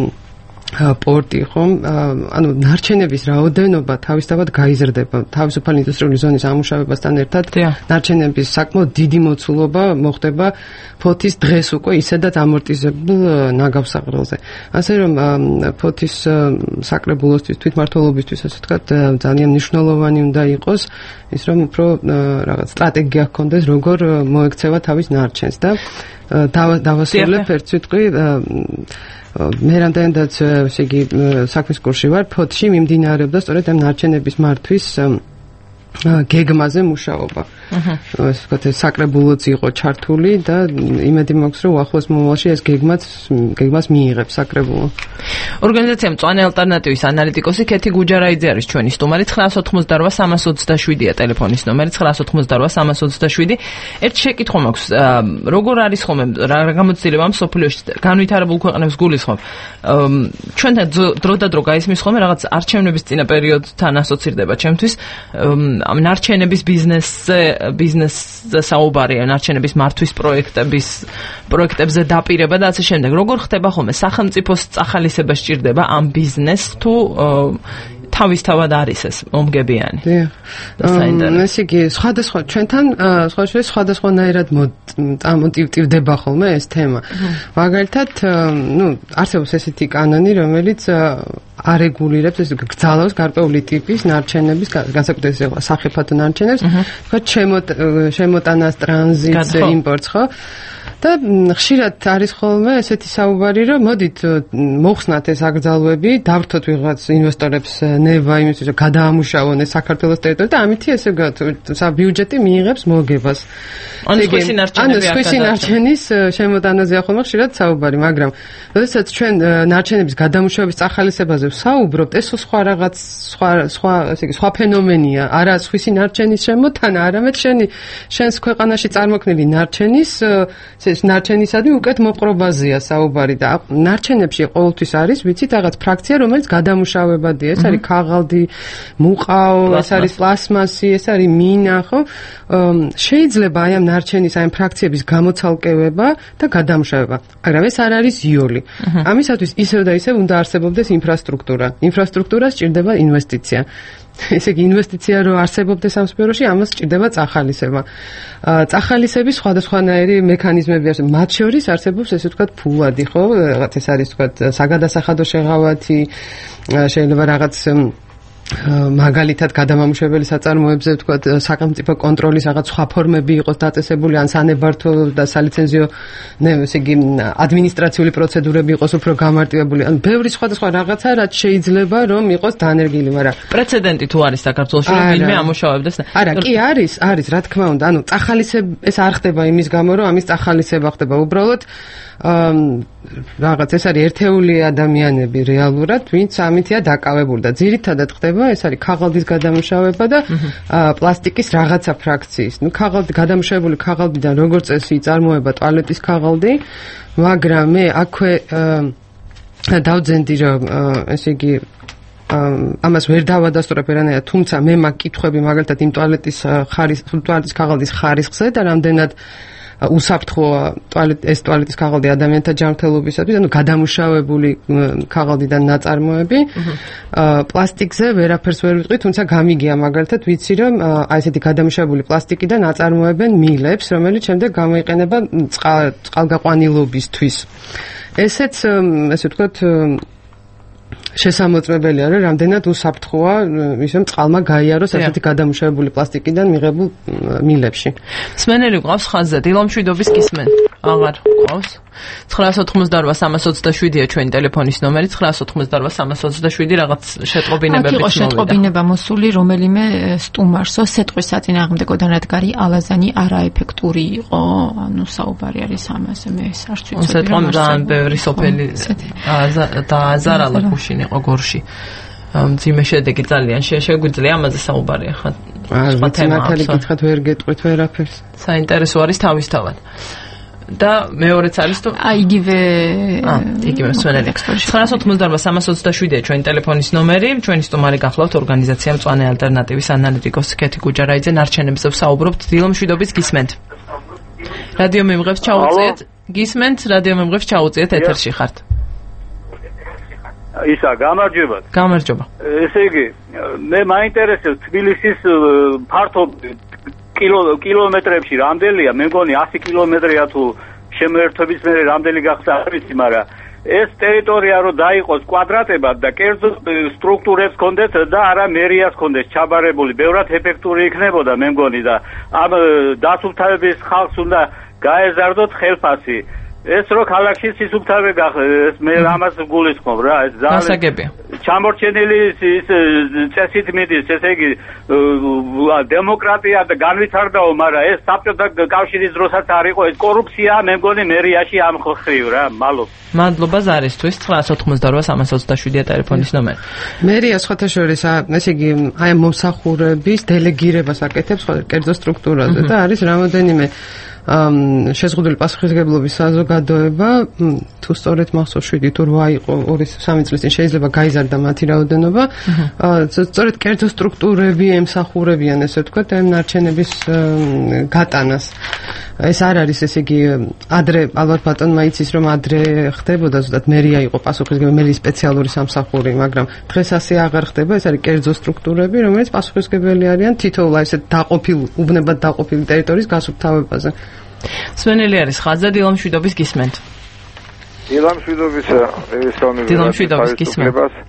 პორტი, ხომ? ანუ ნარჩენების რაოდენობა თავისთავად გაიზრდება. თავისუფალი ინდუსტრიული ზონის ამუშავებასთან ერთად ნარჩენების საკმაოდ დიდი მოცულობა მოხდება ფოთის დღეს უკვე ისედაც ამორტიზებულ ნაგავსაღრელზე. ასე რომ ფოთის საკრებულოსთვის, თვითმმართველობისთვის, ასე ვთქვათ, ძალიან მნიშვნელოვანი უნდა იყოს ის რომ უფრო რაღაც სტრატეგია ჰქონდეს, როგორ მოექცევა თავის ნარჩენს და დავასრულებ ერთ სიტყვი მე რამდენადაც ესე იგი საქმის კურსში ვარ, ფოთში მიმდინარეობდა სწორედ ამ ნარჩენების მართვის გეგმაზე მუშაობა. ეს ვთქვათ საკრებულოც იყო ჩართული და იმედი მაქვს რომ უახლოეს მომავალში ეს გეგმაც გეგმას მიიღებს საკრებულო. ორგანიზაცია მწვანე ალტერნატივის ანალიტიკოსი კეთი გუჯარაიძე არის ჩვენი სტუმარი. ცხრაას ოცდაოთხმოცდარვა სამას ოცდაშვიდია ტელეფონის ნომერი ცხრაას ოცდაოთხმოცდარვა სამას ოცდაშვიდი. ერთ შეკითხვა მაქვს, როგორ არის ხოლმე რა გამოცდილება მსოფლიოში განვითარებულ ქვეყნებს გულისხმობ? ჩვენთან დრო და დრო გაისმის ხოლმე რაღაც არჩევნების წინა პერიოდთან ასოცირდება ჩემთვის ამ ნარჩენების ბიზნესზე ბიზნესზე საუბარია, ნარჩენების მართვის პროექტების პროექტებზე დაპირება და ასე შემდეგ. როგორ ხდება ხოლმე სახელმწიფოს წახალისება სჭირდება ამ ბიზნესს თუ თავისთავად არის ეს მომგებიანი? ეს იგი სხვადასხვა ჩვენთან სხვადასხვა სხვადასხვანაირად ამოტივდება ხოლმე ეს თემა. მაგალითად, ნუ არსებობს ესეთი კანონი, რომელიც არეგულირებს ეს გძალავს გარკვეული ტიპის ნარჩენების განსაკუთრებით სახიფათო ნარჩენებს, თქვა შემოტანას, ტრანზიტს, იმპორტს, ხო? და ხშირად არის ხოლმე ესეთი საუბარი, რომ მოდით მოხსნათ ეს აკრძალვები, დავრთოთ ვიღაც ინვესტორებს ნება იმისთვის, რომ გადაამუშავონ ეს საქართველოს ტერიტორია და ამითი ესე ბიუჯეტი მიიღებს მოგებას. ანუ სხვისი ნარჩენები აქ სხვისი ნარჩენის შემოტანაზეა ხოლმე ხშირად საუბარი, მაგრამ როდესაც ჩვენ ნარჩენების გადამუშავების წახალისებაზე ვსაუბრობთ, ეს სხვა რაღაც სხვა სხვა ესე იგი სხვა ფენომენია, არა სხვისი ნარჩენის შემოტანა, არამედ შენი შენს ქვეყანაში წარმოქმნილი ნარჩენის ეს ნარჩენისადმი უკეთ მოპყრობაზეა საუბარი და ნარჩენებში ყოველთვის არის ვიცით რაღაც ფრაქცია, რომელიც გადამუშავებადია, ეს არის ქაღალდი, მუყაო, ეს არის პლასმასი, ეს არის მინა, ხო? შეიძლება აი ამ ნარჩენის აი ამ ფრაქციების გამოცალკევება და გადამუშავება, მაგრამ ეს არ არის იოლი. ამისათვის ისევ და ისევ უნდა არსებობდეს ინფრასტრუქტურა. ინფრასტრუქტურას სჭირდება ინვესტიცია. ესე იგი ინვესტიცია რო არსებობდეს ამ სფეროში, ამას სჭირდება წახალისება. წახალისების სხვადასხვანაირი მექანიზმები არის. მათ შორის არსებობს ესე ვთქვათ ფულადი, ხო? რაღაც ეს არის ვთქვათ საგადასახადო შეღავათი, შეიძლება რაღაც მაგალითად გადამამუშავებელი საწარმოებზე ვთქვათ სახელმწიფო კონტროლის რაღაც სხვა ფორმები იყოს დაწესებული ან სანებართო და სალიცენზიო ესე იგი ადმინისტრაციული პროცედურები იყოს უფრო გამარტივებული ან ბევრი სხვადასხვა რაღაცა რაც შეიძლება რომ იყოს დანერგილი, მაგრამ პრეცედენტი თუ არის საქართველოში რომ ვინმე ამუშავებდეს არა კი არის არის რა თქმა უნდა, ანუ წახალისება ეს არ ხდება იმის გამო რომ ამის წახალისება ხდება უბრალოდ რაღაც ეს არის ერთეული ადამიანები რეალურად, ვინც ამითია დაკავებული და ძირითადად ხდება ეს არის ქაღალდის გადამუშავება და პლასტიკის რაღაცა ფრაქციის. ნუ ქაღალდი გადამუშავებული ქაღალდიდან როგორც წესი წარმოება ტუალეტის ქაღალდი, მაგრამ მე აქვე დავძენდი რომ ესე იგი ამას ვერ დავადასტურებ ერანაირად, თუმცა მე მაგ კითხვები მაგალითად იმ ტუალეტის ხარისხ ტუალეტის ქაღალდის ხარისხზე და რამდენად უსაფრთხოა ტუალეტ ეს ტუალეტის ქაღალდი ადამიანთა ჯანმრთელობისათვის, ანუ გადამუშავებული ქაღალდიდან ნაწარმოები. პლასტიკზე ვერაფერს ვერ ვიტყვი, თუმცა გამიგია მაგალითად ვიცი რომ აი ესეთი გადამუშავებული პლასტიკიდან აწარმოებენ მილებს, რომელიც შემდეგ გამოიყენება წყალგაყვანილობისთვის. ესეც ესე ვთქვათ შესამოწმებელია რომ რამდენად უსაფრთხოა ისე წყალმა გაიაროს ასეთი გადამუშავებული პლასტიკიდან მიღებულ მილებში. მსმენელი გვყავს ხაზზე, დილამშვიდობის გისმენ. აღარ გვყავს. ცხრაას ოთხმოცდაორვა სამას ოცდაშვიდია ჩვენი ტელეფონის ნომერი, ცხრაას ოთხმოცდაორვა სამას ოცდაშვიდი რაღაც შეტყობინებებით მოვიდა. აქ იყო შეტყობინება მოსული, რომელიმე სტუმარსო სეტყვის საწინააღმდეგო დანადგარი ალაზანი არაეფექტური იყო, ანუ საუბარი არის ამაზე, მე ეს არც ვიცოდი. სეტყვა ძალიან ბევრი სოფელი დააზარალა გუშინ იყო გორში. მძიმე შედეგი ძალიან შეგვიძლია ამაზე საუბარი ახლა. სხვა თემაა. გითხრათ ვერ გეტყვით ვერაფერს. საინტერესო არის თავისთავად. და მეორეც არის თუ აი იგივე იგივე მსმენელი. ცხრაას ოთხმოცდაორვა სამას ოცდაშვიდია ჩვენი ტელეფონის ნომერი. ჩვენი სტუმარი გახლავთ ორგანიზაცია მწვანე ალტერნატივის ანალიტიკოსი ქეთი გუჯარაიძე. ნარჩენებზე ვსაუბრობთ, დილამშვიდობის გისმენთ. რადიო მემღებს ჩაუწიეთ. გისმენთ, რადიო მემღებს ჩაუწიეთ, ეთერში ხართ. ისა გამარჯობათ. გამარჯობა. ესე იგი, მე მაინტერესებს თბილისის ფართობი კილო კილომეტრებში რამდენია? მე მგონი ასი კილომეტრია თუ შემოერთების მერე რამდენი გახდა არ ვიცი, მაგრამ ეს ტერიტორია რო დაიყოს კვადრატებად და კერძო სტრუქტურებს კონდეთ და არა მერიას კონდეთ ჩაბარებული, ბევრად ეფექტური იქნებოდა მე მგონი და ამ დასუფთავების ხალხს უნდა გაეზარდოთ ხელფასი. ეს რო ქალაქში სისუფთავე გახდეს, მე ამას გულისხმობ რა, ეს ძალიან ჩამორჩენილი ის წესით მიდის, ესე იგი დემოკრატია და განვითარდაო, მაგრამ ეს საბჭოთა კავშირის დროსაც არ იყო, ეს კორუფცია მე მგონი მერიაში ამ ხრივ რა, მადლობა. მადლობა ზარისთვის, ცხრაას ოთხმოცდაორვა სამას ოცდაშვიდია ტელეფონის ნომერი. მერია სხვათა შორის, ესე იგი აი მომსახურების დელეგირებას აკეთებს კერძო სტრუქტურაზე და არის რამოდენიმე შეზღუდული პასუხისმგებლობის საზოგადოება, თუ სწორედ მახსოვს შვიდი თუ რვა იყო ორი სამი წლის წინ შეიძლება გაიზარდა მათი რაოდენობა. სწორედ კერძო სტრუქტურები ემსახურებიან, ესე ვთქვათ, ამ ნარჩენების გატანას. ეს არ არის ესე იგი ადრე ალბათ ბატონმა იცის რომ ადრე ხდებოდა ზუსტად მერია იყო პასუხისმგებელი, მერიის სპეციალური სამსახური, მაგრამ დღეს ასე აღარ ხდება, ეს არის კერძო სტრუქტურები, რომელიც პასუხისმგებელი არიან თითოეულ ესე დაყოფილ, უბნებად დაყოფილი ტერიტორიის გასუფთავებაზე. მსმენელი არის ხაზზე, დილამშვიდობის გისმენთ. დილამშვიდობის ესალმები. დილამშვიდობის გისმენთ.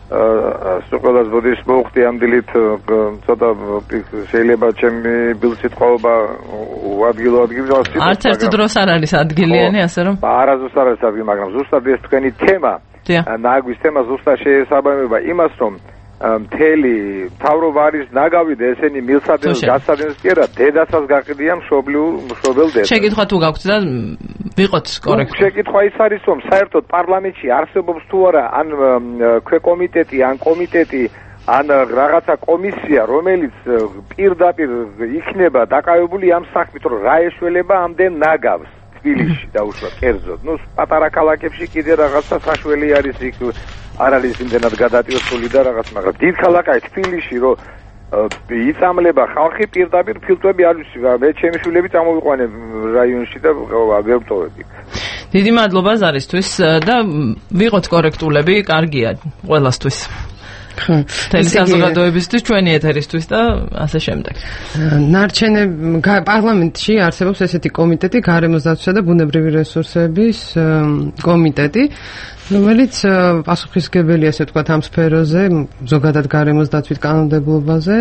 სულ ბოდიშ მოხდი ამ დილით ცოტა შეიძლება ჩემი ბილსიტყობა უადგილო ადგილას არც ერთი დროს არ არის ადგილიანი ასე რომ არასდროს არ არის ადგილი მაგრამ ზუსტად ეს თქვენი თემა ნაგვის თემა ზუსტად შეესაბამება იმას რომ მთელი თავრობა არის ნაგავი და ესენი მილსადენს გასადენს კი არა დედასაც გაყიდია მშობლიურ მშობელ დედას შეკითხვა თუ გაქვთ და ვიყოთ კორექტული შეკითხვა ის არის რომ საერთოდ პარლამენტში არსებობს თუ არა ან ქვეკომიტეტი ან კომიტეტი ან რაღაცა კომისია რომელიც პირდაპირ იქნება დაკავებული ამ საქმით რომ რა ეშველება ამდენ ნაგავს თბილისში დაუშვათ კერძოდ ნუ პატარა ქალაქებში კიდე რაღაცა საშველი არის იქ არ არის იმდენად გადატვირთული და რაღაც მაგრამ დიდ ქალაქයි თბილისში რომ იწამლება ხალხი პირდაპირ ფილტვები არ ვიცი მე ჩემი შვილები წამოვიყვანე რაიონში და ვერტოვები დიდი მადლობა ზარისთვის და ვიყოთ კორექტულები კარგია ყველასთვის თელი საზოგადოებისთვის ჩვენი ეთერისთვის და ასე შემდეგ. ნარჩენები პარლამენტში არსებობს ესეთი კომიტეტი გარემოს დაცვისა და ბუნებრივი რესურსების კომიტეტი რომელიც პასუხისმგებელია ასე ვთქვათ ამ სფეროზე ზოგადად გარემოს დაცვით კანონმდებლობაზე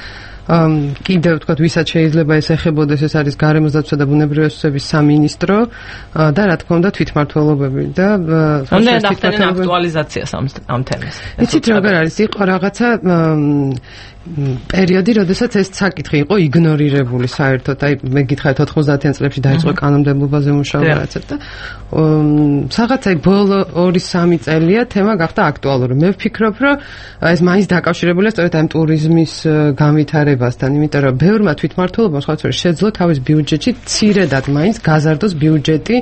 კიდევ ვთქვათ ვისაც შეიძლება ეს ეხებოდეს ეს არის გარემოს დაცვა და ბუნებრივი რესურსების სამინისტრო და რა თქმა უნდა თვითმმართველობები და ამდენ ახდენენ აქტუალიზაციას ამ თემას. იცით როგორ არის იყო რაღაცა პერიოდი, როდესაც ეს საკითხი იყო იგნორირებული საერთოდ. აი მე გითხარით ოთხმოცდაათიან წლებში დაიწყო კანონმდებლობაზე მუშაობა etc. და რაღაცა ბოლო ორი სამი წელია თემა გახდა აქტუალური. მე ვფიქრობ, რომ ეს მაინც დაკავშირებულია სწორედ ამ ტურიზმის განვითარებასთან, იმიტომ რომ ბევრმა თვითმმართველობამ სხვადასხვა შეძლო თავის ბიუჯეტში ცირედად მაინც გაზარდოს ბიუჯეტი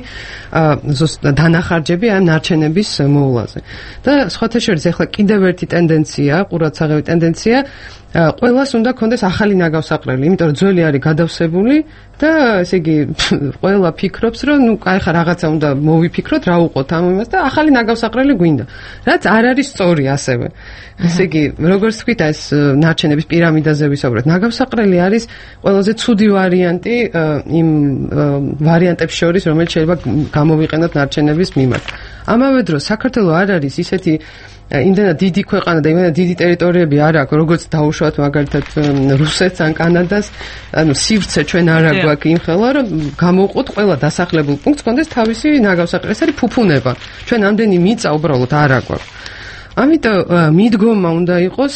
დანახარჯები ამ ნარჩენების მოვლაზე. და სხვათა შორის ახლა კიდევ ერთი ტენდენცია, ყურადსაღები ტენდენცია ყველას უნდა კონდეს ახალი ნაგავსაყრელი, იმიტომ რომ ძველი არის გადავსებული და ესე იგი ყველა ფიქრობს, რომ ნუ აი ხა რაღაცა უნდა მოვიფიქროთ, რა უყოთ ამ იმას და ახალი ნაგავსაყრელი გვინდა. რაც არ არის სწორი ასევე. ესე იგი, როგორც თქვით, ეს ნარჩენების პირამიდაზე ვისაუბრეთ. ნაგავსაყრელი არის ყველაზე ცუდი ვარიანტი იმ ვარიანტებს შორის, რომელიც შეიძლება გამოვიყენოთ ნარჩენების მიმართ. ამავე დროს საქართველოს არ არის ისეთი იმდენად დიდი ქვეყანა და იმდენად დიდი ტერიტორიები არ აქვს, როგორც დაუშვათ მაგალითად რუსეთს ან კანადას, ანუ სივრცე ჩვენ არ აქვს იმხელა, რომ გამოვყოთ ყველა დასახლებულ პუნქტს კონდეს თავისი ნაგავსაყრელი. ეს არის ფუფუნება. ჩვენ ამდენი მიწა უბრალოდ არ აქვს. ამიტომ მიდგომა უნდა იყოს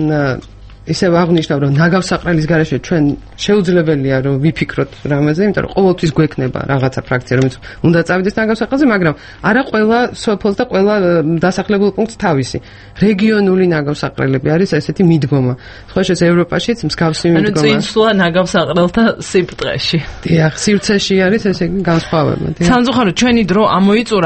ისე აღნიშნავ, რომ ნაგავსაყრელის გარეშე ჩვენ შეუძლებელია რომ ვიფიქროთ რამაზე, იმიტომ რომ ყოველთვის გვექნება რაღაცა ფრაქცია, რომელიც უნდა წავიდეს ნაგავსაყრელზე, მაგრამ არა ყველა სოფელს და ყველა დასახლებულ პუნქტს თავისი. რეგიონული ნაგავსაყრელები არის ესეთი მიდგომა. სხვა შეს ევროპაშიც მსგავსი მიდგომა. ანუ წინსვლა ნაგავსაყრელთა სიბრტყეში. დიახ, სივრცეში არის ესე იგი განსხვავება. სამწუხაროდ ჩვენი დრო ამოიწურა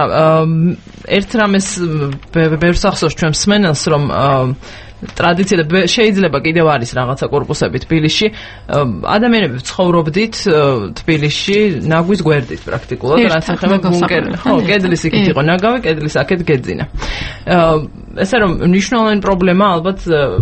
ერთ რამეს ბევრ სახსოვს ჩვენ მსმენელს, რომ ტრადიცია და შეიძლება კიდევ არის რაღაცა კორპუსები თბილისში. ადამიანები ცხოვრობდით თბილისში ნაგვის გვერდით პრაქტიკულად, რაც ეხება ბუნკერი. ხო, კედლის იქით იყო ნაგავი, კედლის აქეთ გეძინა. ესე რომ მნიშვნელოვანი პრობლემა ალბათ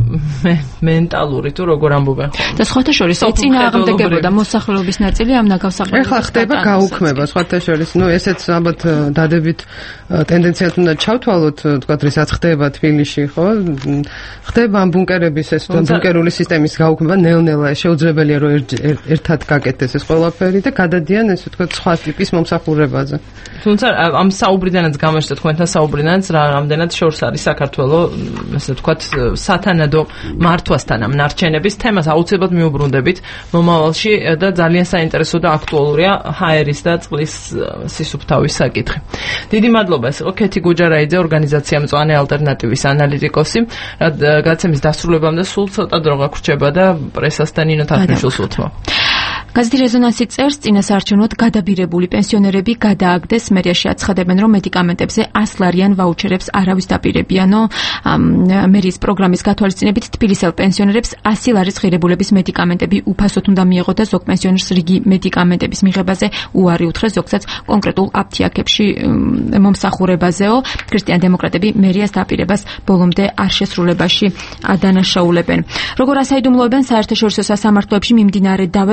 მენტალური თუ როგორ ამბობენ ხო. და სხვათა შორის ეწინააღმდეგებოდა მოსახლეობის ნაწილი ამ ნაგავსაყრელს. ეხლა ხდება გაუქმება სხვათა შორის. ნუ ესეც ალბათ დადებით ტენდენციად უნდა ჩავთვალოთ, თქვა რისაც ხდება თბილისში, ხო? ხდება ამ ბუნკერების ეს ბუნკერული სისტემის გაუქმება ნელ-ნელა შეუძლებელია რომ ერთად გაკეთდეს ეს ყველაფერი და გადადიან ესე ვთქვათ სხვა ტიპის მომსახურებაზე. თუმცა ამ საუბრიდანაც გამოჩნდა თქვენთან საუბრიდანაც რა რამდენად შორს არის საქართველოს ესე ვთქვათ სათანადო მართვასთან ამ ნარჩენების თემას აუცილებლად მიუბრუნდებით მომავალში და ძალიან საინტერესო და აქტუალურია ჰაერის და წყლის სისუფთავის საკითხი. დიდი მადლობა ეს იყო ქეთი გუჯარაიძე ორგანიზაცია მწვანე ალტერნატივის ანალიტიკოსი. გაცემის დასრულებამდე სულ ცოტა დრო გაგვრჩება და პრესასთან ინო თარგმნიშვილს უთმო. გაზეთი რეზონანსი წერს, წინასაარჩევნოდ გადაბირებული პენსიონერები გადააგდეს. მერიაში აცხადებენ, რომ მედიკამენტებზე ას ლარიან ვაუჩერებს არავის დაპირებიანო. მერიის პროგრამის გათვალისწინებით თბილისელ პენსიონერებს ასი ლარის ღირებულების მედიკამენტები უფასოდ უნდა მიეღოთ და ზოგ პენსიონერს რიგი მედიკამენტების მიღებაზე უარი უთხრეს, ზოგსაც კონკრეტულ აფთიაქებში მომსახურებაზეო. ქრისტიან-დემოკრატები მერიას დაპირებას ბოლომდე არ შესრულებაში დანაშაულებენ. როგორ ასაიდუმლოებენ საერთაშორისო სასამართლოებში მიმდინარე დავებს ამის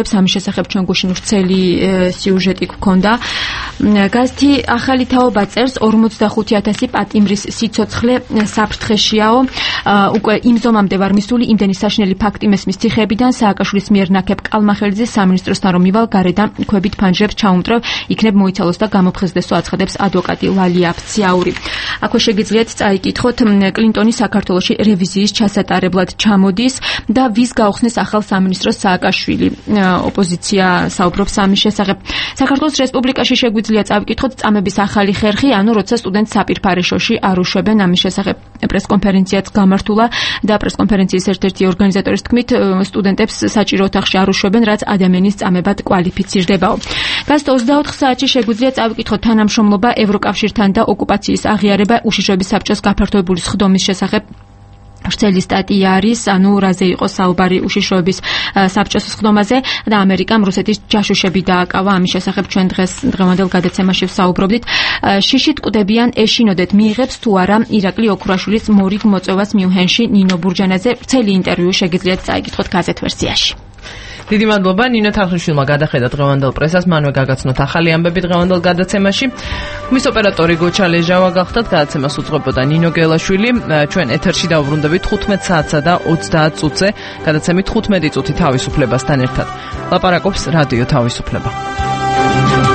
შესახებ ჩვენ გუშინ ვრცელი სიუჟეტი გქონდა. გაზეთი ახალი თაობა წერს ორმოცდახუთი ათასი პატიმრის სიცოცხლე საფრთხეშიაო. უკვე იმ ზომამდე ვარ მისული, იმდენი საშინელი ფაქტი მესმის თიხებიდან სააკაშვილის მიერ ნაკებ კალმახელიძის სამინისტროსთან რომ მივალ გარედან ქვებით ფანჯრებს ჩაუმტრევ, იქნებ მოიცალოს და გამოფხიზდესო აცხადებს ადვოკატი ლალია ფციაური. აქვე შეგიძლიათ წაიკითხოთ კლინტონი საქართველოში რევიზიის ჩასატარებლად ჩამოდის და ვის გაუხსნეს ახალ სამინისტროს სააკაშვილი. ოპოზიცია საუბრობს ამის შესახებ. საქართველოს რესპუბლიკაში შეგვიძლია წავიკითხოთ წამების ახალი ხერხი, ანუ როცა სტუდენტს საპირფარეშოში არ უშვებენ. ამის შესახებ პრესკონფერენციაც გამართულა და პრესკონფერენციის ერთ-ერთი ორგანიზატორის თქმით, სტუდენტებს საჭირო ოთახში არ უშვებენ, რაც ადამიანის წამებად კვალიფიცირდებაო. გაზეთ ოცდაოთხ საათში შეგვიძლია წავიკითხოთ თანამშრომლობა ევროკავშირთან და ოკუპაციის აღიარება უშიშროების საბჭოს გაფართოებული სხდომის შესახებ. ვრცელი სტატია არის, ანუ რაზე იყო საუბარი უშიშროების საბჭოს სხდომაზე და ამერიკამ რუსეთის ჯაშუშები დააკავა. ამის შესახებ ჩვენ დღეს დღევანდელ გადაცემაში ვსაუბრობდით. შიშით კვდებიან ეშინოდეთ მიიღებს თუ არა ირაკლი ოქრაშვილის მორიგ მოწვევას მიუნხენში ნინო ბურჯანაძე. ვრცელი ინტერვიუ შეგიძლიათ წაიკითხოთ გაზეთ ვერსიაში. დიდი მადლობა ნინო თარხნიშვილმა გადახედა დღევანდელ პრესას, მანვე გაგაცნოთ ახალი ამბები დღევანდელ გადაცემაში. მის ოპერატორი გოჩა ლეჟავა გახდათ, გადაცემას უძღვებოდა ნინო გელაშვილი. ჩვენ ეთერში დავბრუნდებით ხუთმეტ საათსა და ოცდაათ წუთზე, გადაცემით ხუთმეტი წუთი თავისუფლებასთან ერთად. ლაპარაკობს რადიო თავისუფლება.